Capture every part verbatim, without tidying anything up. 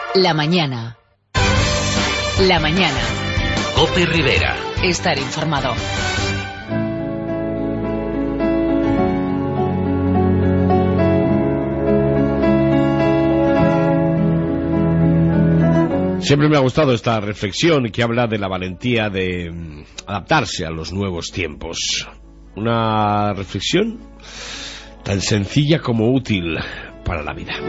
La mañana. La mañana. COPE Rivera. Estar informado. Siempre me ha gustado esta reflexión que habla de la valentía de adaptarse a los nuevos tiempos. Una reflexión tan sencilla como útil para la vida.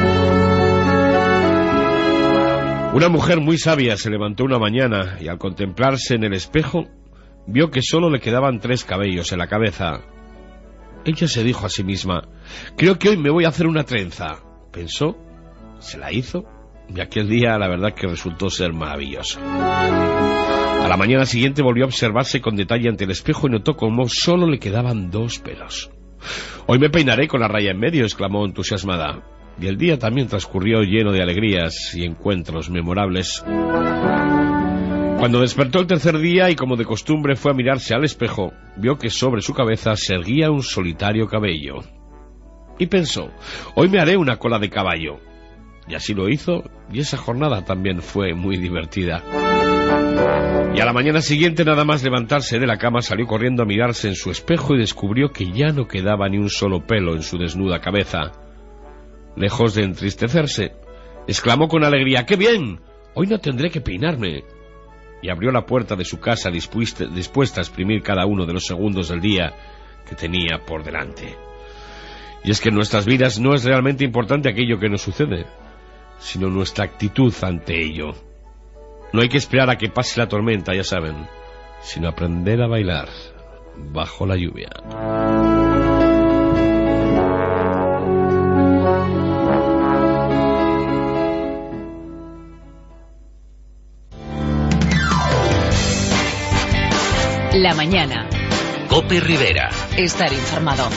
Una mujer muy sabia se levantó una mañana y al contemplarse en el espejo vio que solo le quedaban tres cabellos en la cabeza. Ella se dijo a sí misma: creo que hoy me voy a hacer una trenza. Pensó, se la hizo y aquel día la verdad que resultó ser maravilloso. A la mañana siguiente volvió a observarse con detalle ante el espejo y notó como solo le quedaban dos pelos. Hoy me peinaré con la raya en medio, exclamó entusiasmada. Y el día también transcurrió lleno de alegrías y encuentros memorables. Cuando despertó el tercer día y como de costumbre fue a mirarse al espejo, vio que sobre su cabeza se erguía un solitario cabello. Y pensó, hoy me haré una cola de caballo. Y así lo hizo, y esa jornada también fue muy divertida. Y a la mañana siguiente, nada más levantarse de la cama, salió corriendo a mirarse en su espejo y descubrió que ya no quedaba ni un solo pelo en su desnuda cabeza. Lejos de entristecerse, exclamó con alegría: ¡qué bien! Hoy no tendré que peinarme. Y abrió la puerta de su casa dispuesta, dispuesta a exprimir cada uno de los segundos del día que tenía por delante. Y es que en nuestras vidas no es realmente importante aquello que nos sucede, sino nuestra actitud ante ello. No hay que esperar a que pase la tormenta, ya saben, sino aprender a bailar bajo la lluvia. La mañana. COPE Rivera. Estar informado.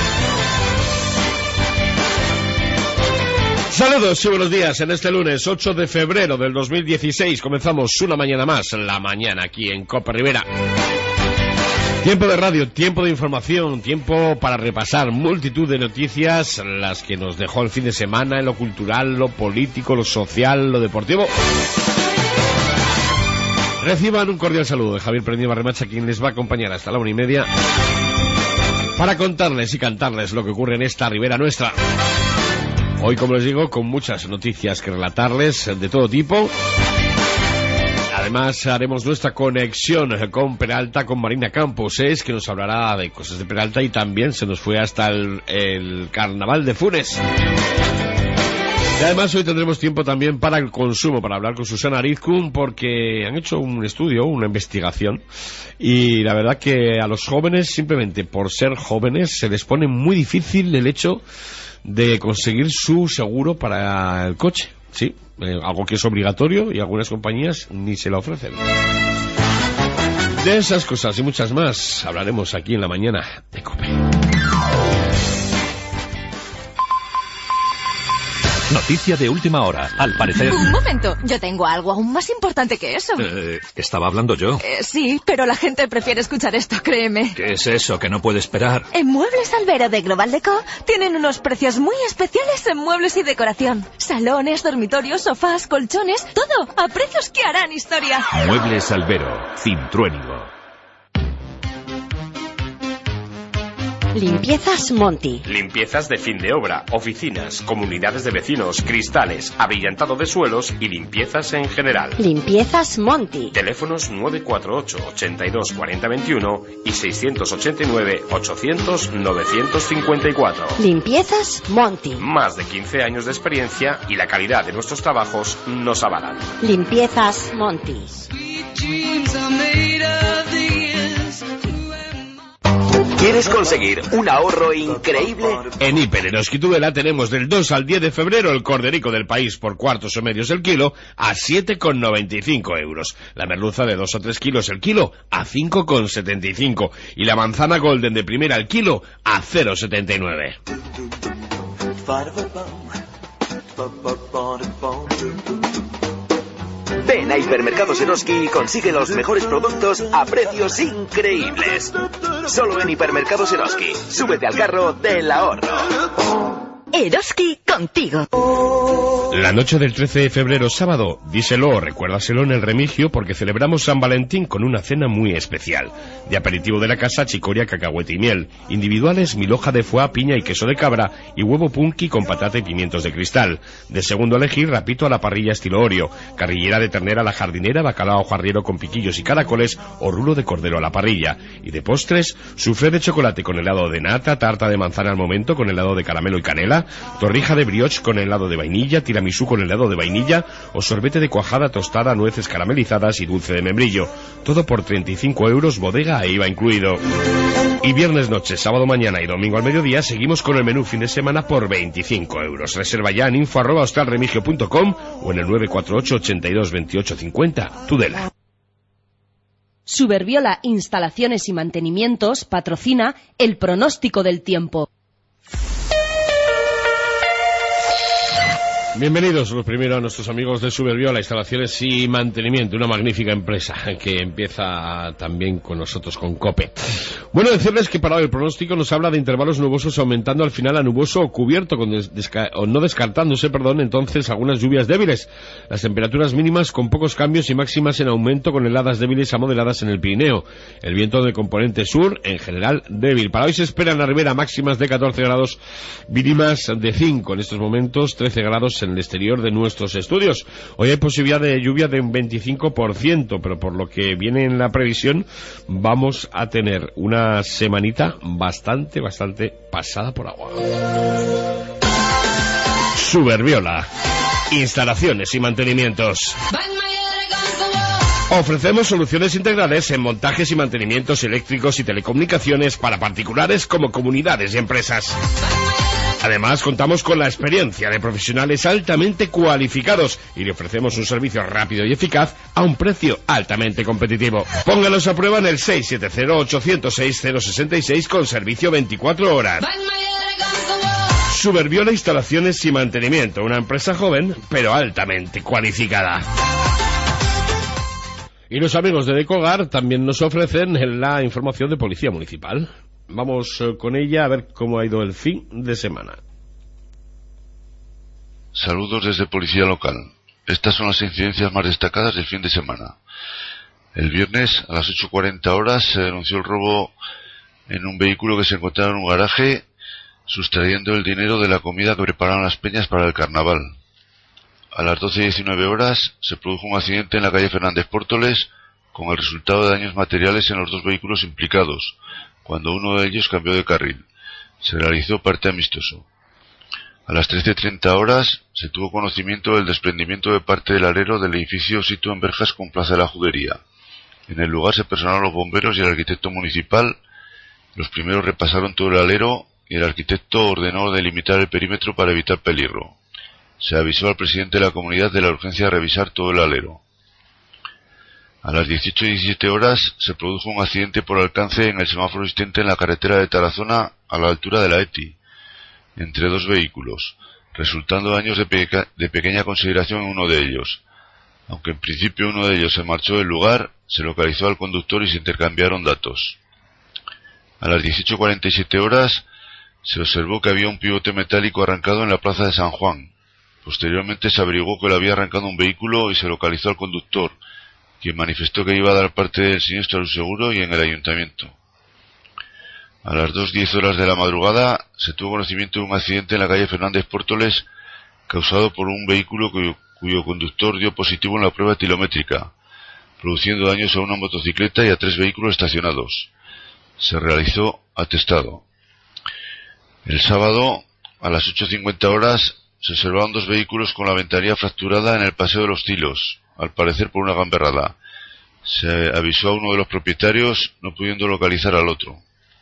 Saludos y buenos días. En este lunes ocho de febrero del dos mil dieciséis comenzamos una mañana más, la mañana aquí en COPE Rivera. Tiempo de radio, tiempo de información, tiempo para repasar multitud de noticias, las que nos dejó el fin de semana en lo cultural, lo político, lo social, lo deportivo. Reciban un cordial saludo de Javier Prendio Barremacha, quien les va a acompañar hasta la una y media para contarles y cantarles lo que ocurre en esta ribera nuestra. Hoy, como les digo, con muchas noticias que relatarles de todo tipo. Además, haremos nuestra conexión con Peralta, con Marina Campos, es que nos hablará de cosas de Peralta y también se nos fue hasta el, el Carnaval de Funes. Y además hoy tendremos tiempo también para el consumo, para hablar con Susana Arizkun, porque han hecho un estudio, una investigación, y la verdad que a los jóvenes, simplemente por ser jóvenes, se les pone muy difícil el hecho de conseguir su seguro para el coche, sí, eh, algo que es obligatorio y algunas compañías ni se lo ofrecen. De esas cosas y muchas más hablaremos aquí en la mañana de COPE. Noticia de última hora, al parecer... Un momento, yo tengo algo aún más importante que eso. Eh, estaba hablando yo. Eh, sí, pero la gente prefiere escuchar esto, créeme. ¿Qué es eso que no puede esperar? En Muebles Albero de Global Deco tienen unos precios muy especiales en muebles y decoración. Salones, dormitorios, sofás, colchones, todo a precios que harán historia. Muebles Albero, Cintruénigo. Limpiezas Monti. Limpiezas de fin de obra, oficinas, comunidades de vecinos, cristales, abrillantado de suelos y limpiezas en general. Limpiezas Monti. Teléfonos nueve cuatro ocho, ochenta y dos, cuarenta, veintiuno y seiscientos ochenta y nueve, ochocientos, novecientos cincuenta y cuatro. Limpiezas Monti. Más de quince años de experiencia y la calidad de nuestros trabajos nos avalan. Limpiezas Monti. ¿Quieres conseguir un ahorro increíble? En Hiper Eroski Tudela tenemos del dos al diez de febrero el corderico del país por cuartos o medios el kilo a siete con noventa y cinco euros. La merluza de dos o tres kilos el kilo a cinco con setenta y cinco. Y la manzana golden de primera el kilo a cero con setenta y nueve. Ven a Hipermercados Eroski y consigue los mejores productos a precios increíbles. Solo en Hipermercados Eroski. Súbete al carro del ahorro. Eroski con contigo. La noche del trece de febrero, sábado, díselo, recuérdaselo en el Remigio, porque celebramos San Valentín con una cena muy especial. De aperitivo de la casa, chicoria, cacahuete y miel. Individuales, mil hoja de foie, piña y queso de cabra, y huevo punky con patata y pimientos de cristal. De segundo a elegir, rapito a la parrilla estilo Oreo, carrillera de ternera a la jardinera, bacalao jarriero con piquillos y caracoles, o rulo de cordero a la parrilla. Y de postres, soufflé de chocolate con helado de nata, tarta de manzana al momento con helado de caramelo y canela, torrija de brioche con helado de vainilla, tiramisú con helado de vainilla, o sorbete de cuajada tostada, nueces caramelizadas y dulce de membrillo. Todo por treinta y cinco euros, bodega e I V A incluido. Y viernes noche, sábado mañana y domingo al mediodía seguimos con el menú fin de semana por veinticinco euros. Reserva ya en info arroba hostalremigio punto com o en el nueve cuatro ocho, ochenta y dos, veintiocho cincuenta. Tudela. Superviola Instalaciones y Mantenimientos patrocina el pronóstico del tiempo. Bienvenidos los primero a nuestros amigos de Superviola Instalaciones y Mantenimiento, una magnífica empresa que empieza también con nosotros, con COPE. Bueno, decirles que para hoy el pronóstico nos habla de intervalos nubosos aumentando al final a nuboso o cubierto, con desca o no descartándose, perdón, entonces algunas lluvias débiles. Las temperaturas mínimas con pocos cambios y máximas en aumento, con heladas débiles a moderadas en el Pirineo. El viento de componente sur, en general, débil. Para hoy se espera en la Ribera máximas de catorce grados, mínimas de cinco. En estos momentos, trece grados en el exterior de nuestros estudios. Hoy hay posibilidad de lluvia de un veinticinco por ciento, pero por lo que viene en la previsión vamos a tener una semanita bastante, bastante pasada por agua. Superviola Instalaciones y Mantenimientos. Ofrecemos soluciones integrales en montajes y mantenimientos eléctricos y telecomunicaciones para particulares como comunidades y empresas. Además, contamos con la experiencia de profesionales altamente cualificados y le ofrecemos un servicio rápido y eficaz a un precio altamente competitivo. Pónganos a prueba en el seis siete cero, ocho cero seis, cero seis seis con servicio veinticuatro horas. Superviola Instalaciones y Mantenimiento, una empresa joven pero altamente cualificada. Y los amigos de Decogar también nos ofrecen la información de Policía Municipal. Vamos eh, con ella a ver cómo ha ido el fin de semana. Saludos desde Policía Local. Estas son las incidencias más destacadas del fin de semana. El viernes a las ocho cuarenta horas se denunció el robo en un vehículo que se encontraba en un garaje, sustrayendo el dinero de la comida que prepararon las peñas para el carnaval. A las doce diecinueve horas se produjo un accidente en la calle Fernández Pórtoles, con el resultado de daños materiales en los dos vehículos implicados, cuando uno de ellos cambió de carril. Se realizó parte amistoso. A las trece treinta horas se tuvo conocimiento del desprendimiento de parte del alero del edificio situado en Verjas con Plaza de la Judería. En el lugar se personaron los bomberos y el arquitecto municipal. Los primeros repasaron todo el alero y el arquitecto ordenó delimitar el perímetro para evitar peligro. Se avisó al presidente de la comunidad de la urgencia de revisar todo el alero. A las dieciocho diecisiete horas se produjo un accidente por alcance en el semáforo existente en la carretera de Tarazona a la altura de la ETI, entre dos vehículos, resultando daños de, peca de pequeña consideración en uno de ellos. Aunque en principio uno de ellos se marchó del lugar, se localizó al conductor y se intercambiaron datos. A las dieciocho cuarenta y siete horas se observó que había un pivote metálico arrancado en la plaza de San Juan. Posteriormente se averiguó que lo había arrancado un vehículo y se localizó al conductor, quien manifestó que iba a dar parte del siniestro al seguro y en el ayuntamiento. A las dos diez horas de la madrugada se tuvo conocimiento de un accidente en la calle Fernández Pórtoles causado por un vehículo cuyo, cuyo conductor dio positivo en la prueba kilométrica, produciendo daños a una motocicleta y a tres vehículos estacionados. Se realizó atestado. El sábado, a las ocho cincuenta horas, se observaron dos vehículos con la ventanilla fracturada en el Paseo de los Tilos, al parecer por una gamberrada. Se avisó a uno de los propietarios, no pudiendo localizar al otro.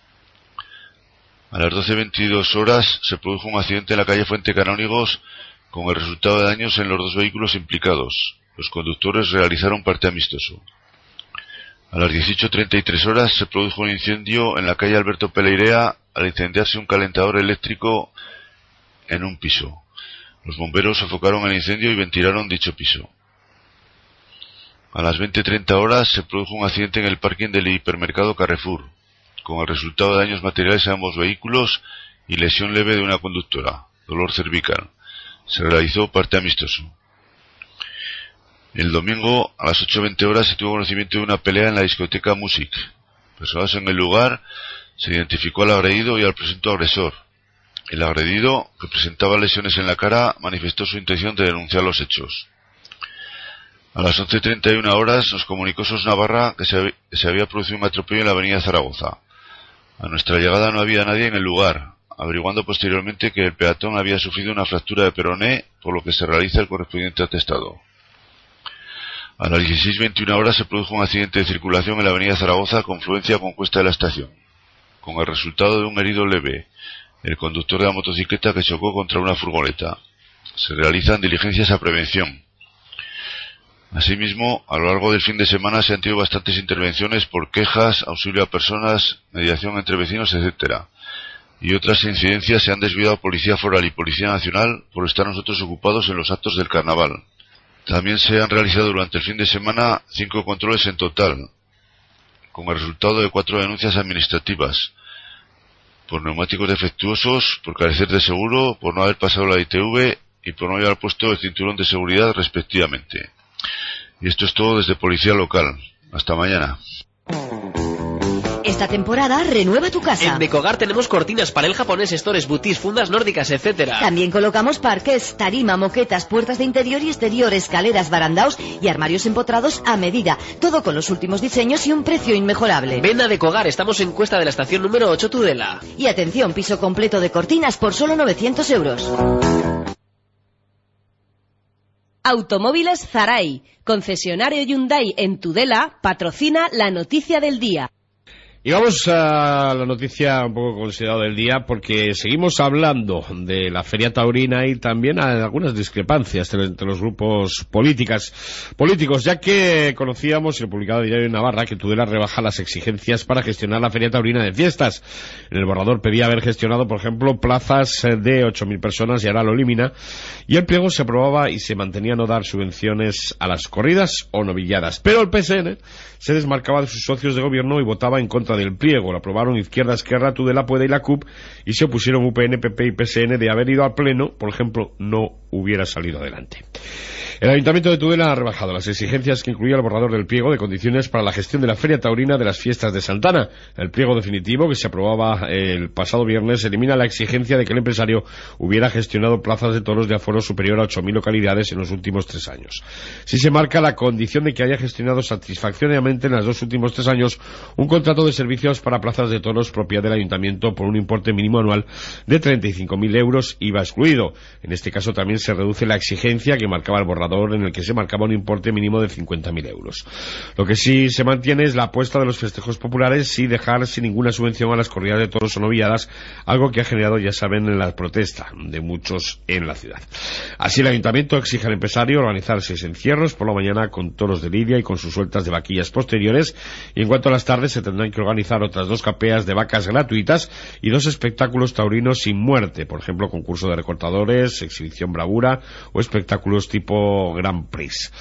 A las doce veintidós horas se produjo un accidente en la calle Fuente Canónigos con el resultado de daños en los dos vehículos implicados. Los conductores realizaron parte amistoso. A las dieciocho treinta y tres horas se produjo un incendio en la calle Alberto Peleirea al incendiarse un calentador eléctrico en un piso. Los bomberos sofocaron el incendio y ventilaron dicho piso. A las veinte treinta horas se produjo un accidente en el parking del hipermercado Carrefour, con el resultado de daños materiales a ambos vehículos y lesión leve de una conductora, dolor cervical. se realizó parte amistoso. El domingo a las ocho veinte horas se tuvo conocimiento de una pelea en la discoteca Music. Personados en el lugar, se identificó al agredido y al presunto agresor. El agredido, que presentaba lesiones en la cara, manifestó su intención de denunciar los hechos. A las once treinta y una horas nos comunicó Sos Navarra que se, hab- que se había producido un atropello en la avenida Zaragoza. A nuestra llegada no había nadie en el lugar, averiguando posteriormente que el peatón había sufrido una fractura de peroné, por lo que se realiza el correspondiente atestado. A las dieciséis veintiuna horas se produjo un accidente de circulación en la avenida Zaragoza, confluencia con Cuesta de la Estación, con el resultado de un herido leve, el conductor de la motocicleta que chocó contra una furgoneta. Se realizan diligencias a prevención. Asimismo, a lo largo del fin de semana se han tenido bastantes intervenciones por quejas, auxilio a personas, mediación entre vecinos, etcétera. Y otras incidencias se han desviado a Policía Foral y Policía Nacional por estar nosotros ocupados en los actos del carnaval. También se han realizado durante el fin de semana cinco controles en total, con el resultado de cuatro denuncias administrativas, por neumáticos defectuosos, por carecer de seguro, por no haber pasado la I T V y por no haber puesto el cinturón de seguridad respectivamente. Y esto es todo desde Policía Local. Hasta mañana. Esta temporada renueva tu casa. En Decogar tenemos cortinas, panel japonés, stores, boutis, fundas nórdicas, etcétera. También colocamos parqués, tarima, moquetas, puertas de interior y exterior, escaleras, barandaos y armarios empotrados a medida. Todo con los últimos diseños y un precio inmejorable. Ven a Decogar, estamos en Cuesta de la Estación número ocho, Tudela. Y atención, piso completo de cortinas por solo novecientos euros. Automóviles Zaray, concesionario Hyundai en Tudela, patrocina la noticia del día. Y vamos a la noticia un poco considerada del día, porque seguimos hablando de la Feria Taurina y también hay algunas discrepancias entre los grupos políticas, políticos, ya que conocíamos en el publicado Diario de Navarra que Tudela rebaja las exigencias para gestionar la Feria Taurina de fiestas. En el borrador pedía haber gestionado, por ejemplo, plazas de ocho mil personas y ahora lo elimina, y el pliego se aprobaba y se mantenía no dar subvenciones a las corridas o novilladas. Pero el P S N se desmarcaba de sus socios de gobierno y votaba en contra del pliego. Lo aprobaron Izquierda, Esquerra, Tudela, Puede y la C U P, y se opusieron U P N, P P y P S N. De haber ido al pleno, por ejemplo, no hubiera salido adelante. El Ayuntamiento de Tudela ha rebajado las exigencias que incluía el borrador del pliego de condiciones para la gestión de la Feria Taurina de las fiestas de Santana. El pliego definitivo, que se aprobaba el pasado viernes, elimina la exigencia de que el empresario hubiera gestionado plazas de toros de aforo superior a ocho mil localidades en los últimos tres años. Sí se marca la condición de que haya gestionado satisfactoriamente en los dos últimos tres años un contrato de servicios para plazas de toros propiedad del Ayuntamiento por un importe mínimo anual de treinta y cinco mil euros, I V A excluido. En este caso también se reduce la exigencia que marcaba el borrador, en el que se marcaba un importe mínimo de cincuenta mil euros. Lo que sí se mantiene es la apuesta de los festejos populares y dejar sin ninguna subvención a las corridas de toros o novilladas, algo que ha generado, ya saben, en la protesta de muchos en la ciudad. Así el Ayuntamiento exige al empresario organizar seis encierros por la mañana con toros de lidia y con sus sueltas de vaquillas posteriores, y en cuanto a las tardes se tendrán que organizar otras dos capeas de vacas gratuitas y dos espectáculos taurinos sin muerte, por ejemplo concurso de recortadores, exhibición bravura o espectáculos tipo Grand Prix.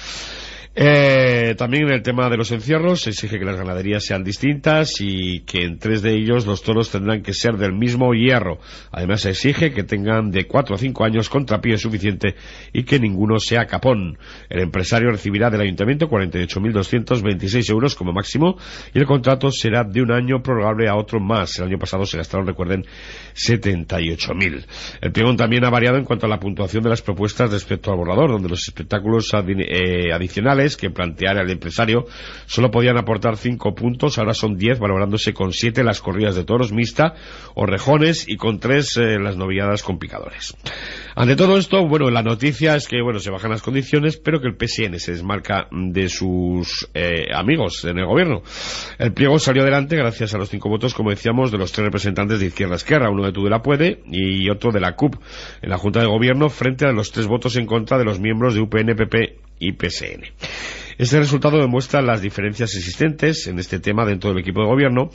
Eh, también en el tema de los encierros se exige que las ganaderías sean distintas y que en tres de ellos los toros tendrán que ser del mismo hierro. Además se exige que tengan de cuatro a cinco años con trapío suficiente y que ninguno sea capón. El empresario recibirá del Ayuntamiento cuarenta y ocho mil doscientos veintiséis euros como máximo y el contrato será de un año prorrogable a otro más. El año pasado se gastaron, recuerden, setenta y ocho mil. El pliego también ha variado en cuanto a la puntuación de las propuestas respecto al borrador, donde los espectáculos adi- eh, adicionales que planteara el empresario solo podían aportar cinco puntos, ahora son diez, valorándose con siete las corridas de toros mixta o rejones y con tres eh, las novilladas con picadores. Ante todo esto, bueno, la noticia es que, bueno, se bajan las condiciones, pero que el P S N se desmarca de sus eh, amigos en el gobierno. El pliego salió adelante gracias a los cinco votos, como decíamos, de los tres representantes de Izquierda Esquerra, uno de Tudela Puede y otro de la C U P en la Junta de Gobierno, frente a los tres votos en contra de los miembros de U P N, P P y P S N. Este resultado demuestra las diferencias existentes en este tema dentro del equipo de gobierno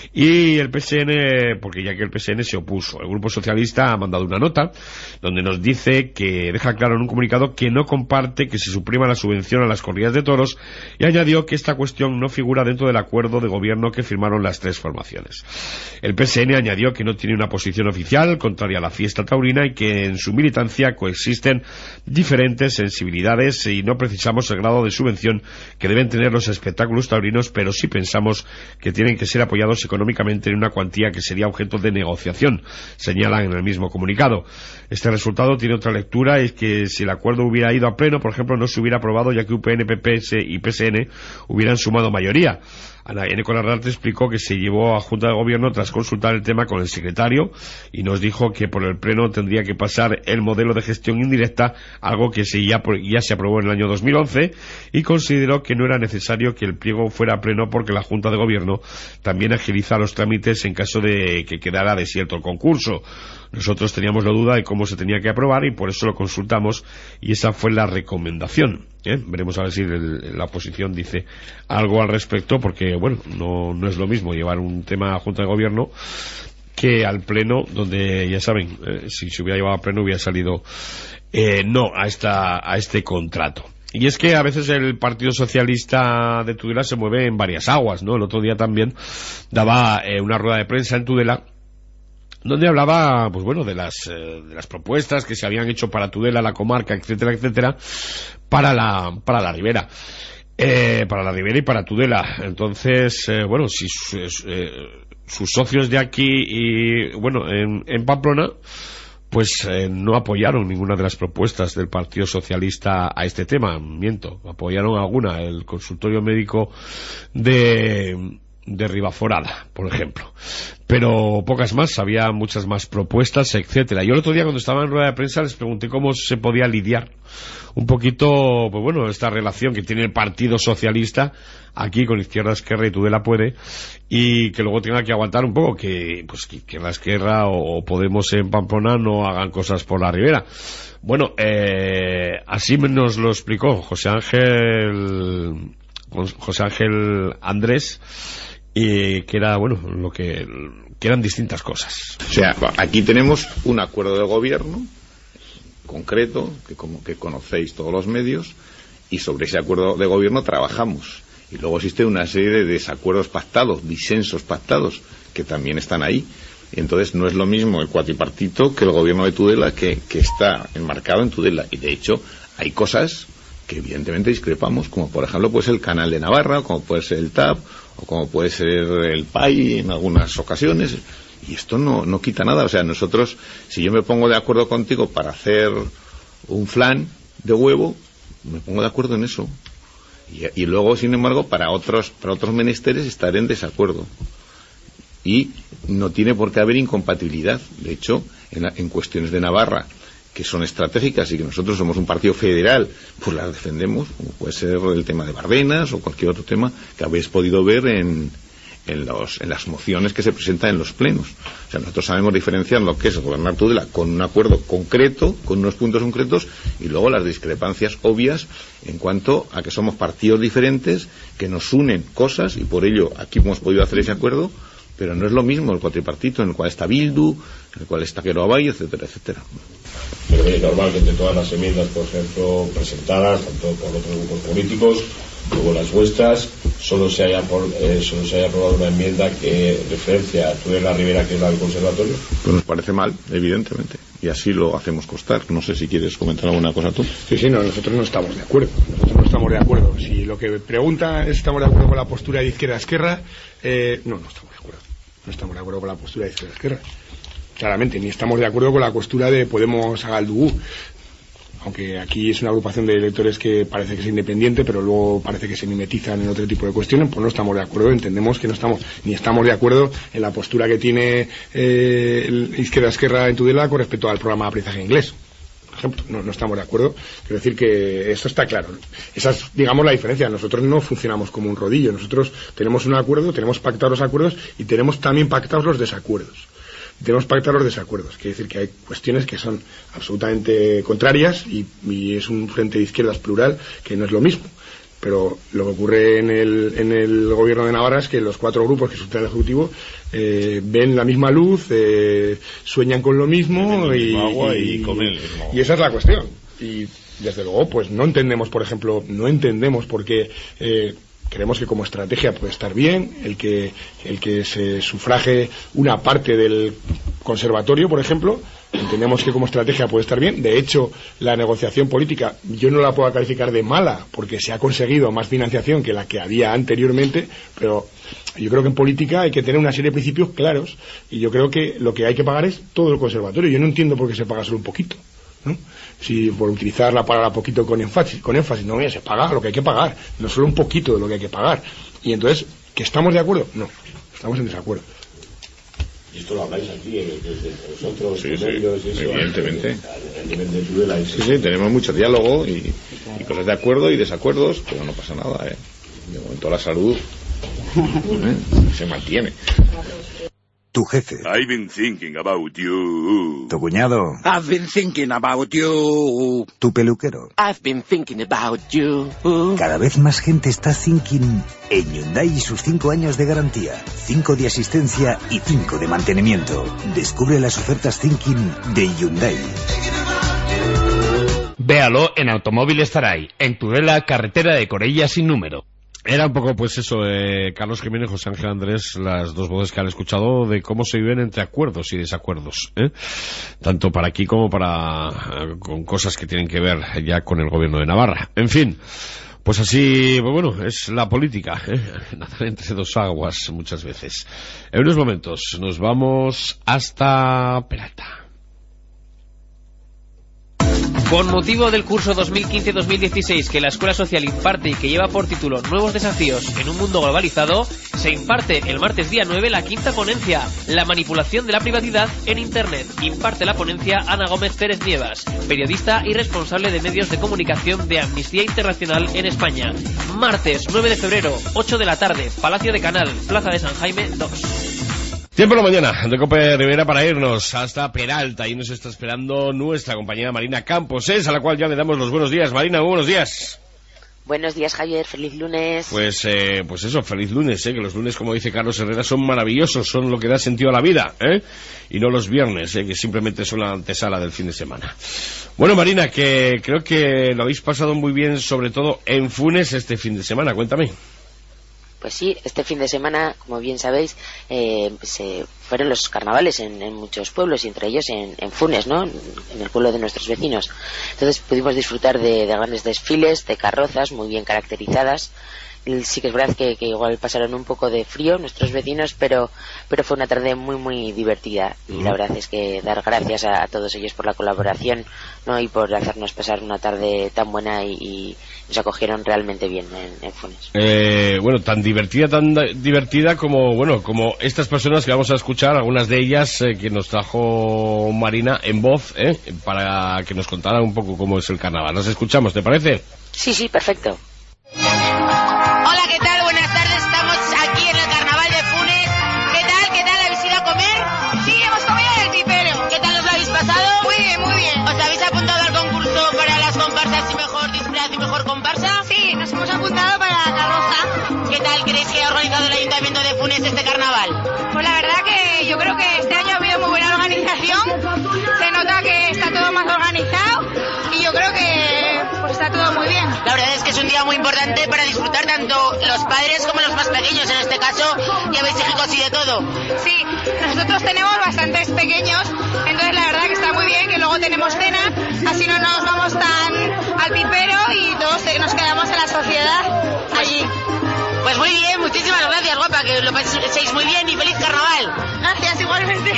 y el P S N, porque ya que el P S N se opuso. El Grupo Socialista ha mandado una nota donde nos dice que deja claro en un comunicado que no comparte que se suprima la subvención a las corridas de toros y añadió que esta cuestión no figura dentro del acuerdo de gobierno que firmaron las tres formaciones. El P S N añadió que no tiene una posición oficial contraria a la fiesta taurina y que en su militancia coexisten diferentes sensibilidades y no precisamos el grado de subvención que deben tener los espectáculos taurinos, pero sí pensamos que tienen que ser apoyados económicamente en una cuantía que sería objeto de negociación, señalan en el mismo comunicado. Este resultado tiene otra lectura, es que si el acuerdo hubiera ido a pleno, por ejemplo, no se hubiera aprobado, ya que U P N, P P S y P S N hubieran sumado mayoría. Ana Eneco Larrarte explicó que se llevó a Junta de Gobierno tras consultar el tema con el secretario y nos dijo que por el pleno tendría que pasar el modelo de gestión indirecta, algo que se ya, ya se aprobó en el año dos mil once, y consideró que no era necesario que el pliego fuera a pleno porque la Junta de Gobierno también agiliza los trámites en caso de que quedara desierto el concurso. Nosotros teníamos la duda de cómo se tenía que aprobar y por eso lo consultamos y esa fue la recomendación. ¿Eh? Veremos a ver si el, la oposición dice algo al respecto, porque bueno, no, no es lo mismo llevar un tema a Junta de Gobierno que al pleno, donde ya saben, eh, si se hubiera llevado a pleno hubiera salido eh, no a esta a este contrato. Y es que a veces el Partido Socialista de Tudela se mueve en varias aguas, ¿no? El otro día también daba eh, una rueda de prensa en Tudela donde hablaba, pues bueno, de las eh, de las propuestas que se habían hecho para Tudela, la comarca, etcétera, etcétera, para la para la Ribera, eh, para la Ribera y para Tudela. Entonces, eh, bueno, si sus, eh, sus socios de aquí y bueno, en, en Pamplona, pues eh, no apoyaron ninguna de las propuestas del Partido Socialista a este tema. Miento, apoyaron alguna, el consultorio médico de de Ribaforada, por ejemplo, pero pocas más, había muchas más propuestas, etcétera. Yo el otro día cuando estaba en rueda de prensa les pregunté cómo se podía lidiar un poquito, pues bueno, esta relación que tiene el Partido Socialista aquí con Izquierda Esquerra y Tudela Puede, y que luego tenga que aguantar un poco que pues que Izquierda Esquerra o Podemos en Pamplona no hagan cosas por la Ribera. Bueno, eh, así nos lo explicó José Ángel José Ángel Andrés, y que era, bueno, lo que, que eran distintas cosas. O sea, aquí tenemos un acuerdo de gobierno concreto, que como que conocéis todos los medios, y sobre ese acuerdo de gobierno trabajamos. Y luego existe una serie de desacuerdos pactados, disensos pactados, que también están ahí. Y entonces no es lo mismo el cuatripartito que el gobierno de Tudela, que, que está enmarcado en Tudela. Y de hecho, hay cosas que evidentemente discrepamos, como por ejemplo puede ser el Canal de Navarra, como puede ser el T A P, o como puede ser el P A I en algunas ocasiones, y esto no, no quita nada. O sea, nosotros, si yo me pongo de acuerdo contigo para hacer un flan de huevo, me pongo de acuerdo en eso, y, y luego, sin embargo, para otros, para otros menesteres estaré en desacuerdo, y no tiene por qué haber incompatibilidad. De hecho, en, en cuestiones de Navarra, que son estratégicas y que nosotros somos un partido federal, pues las defendemos, como puede ser el tema de Bardenas o cualquier otro tema que habéis podido ver en, en, los, en las mociones que se presentan en los plenos. O sea, nosotros sabemos diferenciar lo que es gobernar Tudela con un acuerdo concreto, con unos puntos concretos, y luego las discrepancias obvias en cuanto a que somos partidos diferentes, que nos unen cosas, y por ello aquí hemos podido hacer ese acuerdo, pero no es lo mismo el cuatripartito en el cual está Bildu, en el cual está Quero Abay, etcétera, etcétera. Pero es normal que entre todas las enmiendas, por ejemplo, presentadas, tanto por otros grupos políticos como las vuestras, solo se haya por, eh, solo se haya aprobado una enmienda que referencia a Tudela Ribera, que es la del conservatorio. Pues nos parece mal, evidentemente, y así lo hacemos constar. No sé si quieres comentar alguna cosa tú. Sí, sí, no, nosotros no estamos de acuerdo. Nosotros no estamos de acuerdo. Si lo que pregunta es si estamos de acuerdo con la postura de Izquierda Esquerra, eh, no, no estamos de acuerdo. No estamos de acuerdo con la postura de Izquierda Esquerra. Claramente, ni estamos de acuerdo con la postura de Podemos a Galdugú. Aunque aquí es una agrupación de electores que parece que es independiente, pero luego parece que se mimetizan en otro tipo de cuestiones, pues no estamos de acuerdo. Entendemos que no estamos, ni estamos de acuerdo en la postura que tiene eh, Izquierda Esquerra en Tudela con respecto al programa de aprendizaje inglés. Por ejemplo, no, no estamos de acuerdo. Quiero decir que esto está claro. Esa es, digamos, la diferencia. Nosotros no funcionamos como un rodillo. Nosotros tenemos un acuerdo, tenemos pactados los acuerdos y tenemos también pactados los desacuerdos. tenemos que pactar los desacuerdos. Quiere decir que hay cuestiones que son absolutamente contrarias y, y es un frente de izquierdas plural que no es lo mismo. Pero lo que ocurre en el, en el gobierno de Navarra es que los cuatro grupos que sustentan el Ejecutivo eh, ven la misma luz, eh, sueñan con lo mismo y, agua y, y, comen el mismo. y esa es la cuestión. Y desde luego, pues no entendemos, por ejemplo, no entendemos por qué eh, creemos que como estrategia puede estar bien el que el que se sufraje una parte del conservatorio, por ejemplo. Entendemos que como estrategia puede estar bien. De hecho, la negociación política yo no la puedo calificar de mala porque se ha conseguido más financiación que la que había anteriormente, pero yo creo que en política hay que tener una serie de principios claros y yo creo que lo que hay que pagar es todo el conservatorio. Yo no entiendo por qué se paga solo un poquito, ¿no? Si por utilizar la palabra poquito con énfasis, con énfasis, no, mira, se paga lo que hay que pagar, no solo un poquito de lo que hay que pagar. Y entonces, ¿que estamos de acuerdo? No, estamos en desacuerdo. Y esto lo habláis aquí, desde nosotros, sí, sí, medios, y eso, evidentemente. A, a nivel de Tudela. Sí, sí, tenemos mucho diálogo y, y cosas de acuerdo y desacuerdos, pero no pasa nada, ¿eh? De momento la salud ¿eh? se mantiene. Tu jefe. I've been thinking about you. Tu cuñado. I've been thinking about you. Tu peluquero. I've been thinking about you. Cada vez más gente está thinking en Hyundai y sus cinco años de garantía, cinco de asistencia y cinco de mantenimiento. Descubre las ofertas thinking de Hyundai. Véalo en Automóviles Taray, en Tudela, carretera de Corella sin número. Era un poco, pues eso, eh, Carlos Jiménez, José Ángel Andrés, las dos voces que han escuchado de cómo se viven entre acuerdos y desacuerdos, ¿eh? Tanto para aquí como para eh, con cosas que tienen que ver ya con el gobierno de Navarra. En fin, pues así, pues bueno, es la política, ¿eh? Nadar entre dos aguas muchas veces. En unos momentos nos vamos hasta Peralta. Con motivo del curso dos mil quince dos mil dieciséis que la Escuela Social imparte y que lleva por título Nuevos desafíos en un mundo globalizado, se imparte el martes día nueve la quinta ponencia, la manipulación de la privacidad en Internet. Imparte la ponencia Ana Gómez Pérez Nievas, periodista y responsable de medios de comunicación de Amnistía Internacional en España. Martes nueve de febrero, ocho de la tarde, Palacio de Canal, Plaza de San Jaime dos. Tiempo en la mañana de Cope Rivera para irnos hasta Peralta y nos está esperando nuestra compañera Marina Campos, es a la cual ya le damos los buenos días. Marina, muy buenos días. Buenos días, Javier, feliz lunes. Pues eh, pues eso, feliz lunes, eh, que los lunes, como dice Carlos Herrera, son maravillosos, son lo que da sentido a la vida, eh, y no los viernes, eh, que simplemente son la antesala del fin de semana. Bueno, Marina, que creo que lo habéis pasado muy bien, sobre todo en Funes este fin de semana, cuéntame. Pues sí, este fin de semana, como bien sabéis, eh, se fueron los carnavales en, en muchos pueblos y entre ellos en, en Funes, ¿no? En el pueblo de nuestros vecinos. Entonces pudimos disfrutar de, de grandes desfiles, de carrozas muy bien caracterizadas. Sí que es verdad que, que igual pasaron un poco de frío nuestros vecinos, pero pero fue una tarde muy muy divertida y uh-huh. La verdad es que dar gracias a, a todos ellos por la colaboración, ¿no? Y por hacernos pasar una tarde tan buena y, y nos acogieron realmente bien en, en Funes. Eh, bueno, tan divertida, tan divertida como bueno como estas personas que vamos a escuchar, algunas de ellas eh, que nos trajo Marina en voz, eh, para que nos contara un poco cómo es el carnaval. Las escuchamos, ¿te parece? Sí, sí, perfecto. Hola, ¿qué tal? Buenas tardes, estamos aquí en el carnaval de Funes. ¿Qué tal? ¿Qué tal? ¿Habéis ido a comer? Sí, hemos comido en el pipero. ¿Qué tal os lo habéis pasado? Muy bien, muy bien. ¿Os habéis apuntado al concurso para las comparsas y mejor disfraz y mejor comparsa? Sí, nos hemos apuntado para la carroza. ¿Qué tal creéis que ha organizado el Ayuntamiento de Funes este carnaval? Pues la verdad que yo creo que este año ha habido muy buena organización. Se nota que está todo más organizado y yo creo que pues está todo muy bien. La verdad es que es un día muy importante para disfrutar tanto los padres como los más pequeños. En este caso, ya veis hijos y de todo. Sí, nosotros tenemos bastantes pequeños, entonces la verdad que está muy bien que luego tenemos cena, así no nos vamos tan al pipero y todos nos quedamos en la sociedad allí. Pues muy bien, muchísimas gracias, guapa, que lo paséis muy bien y feliz carnaval. Gracias, igualmente.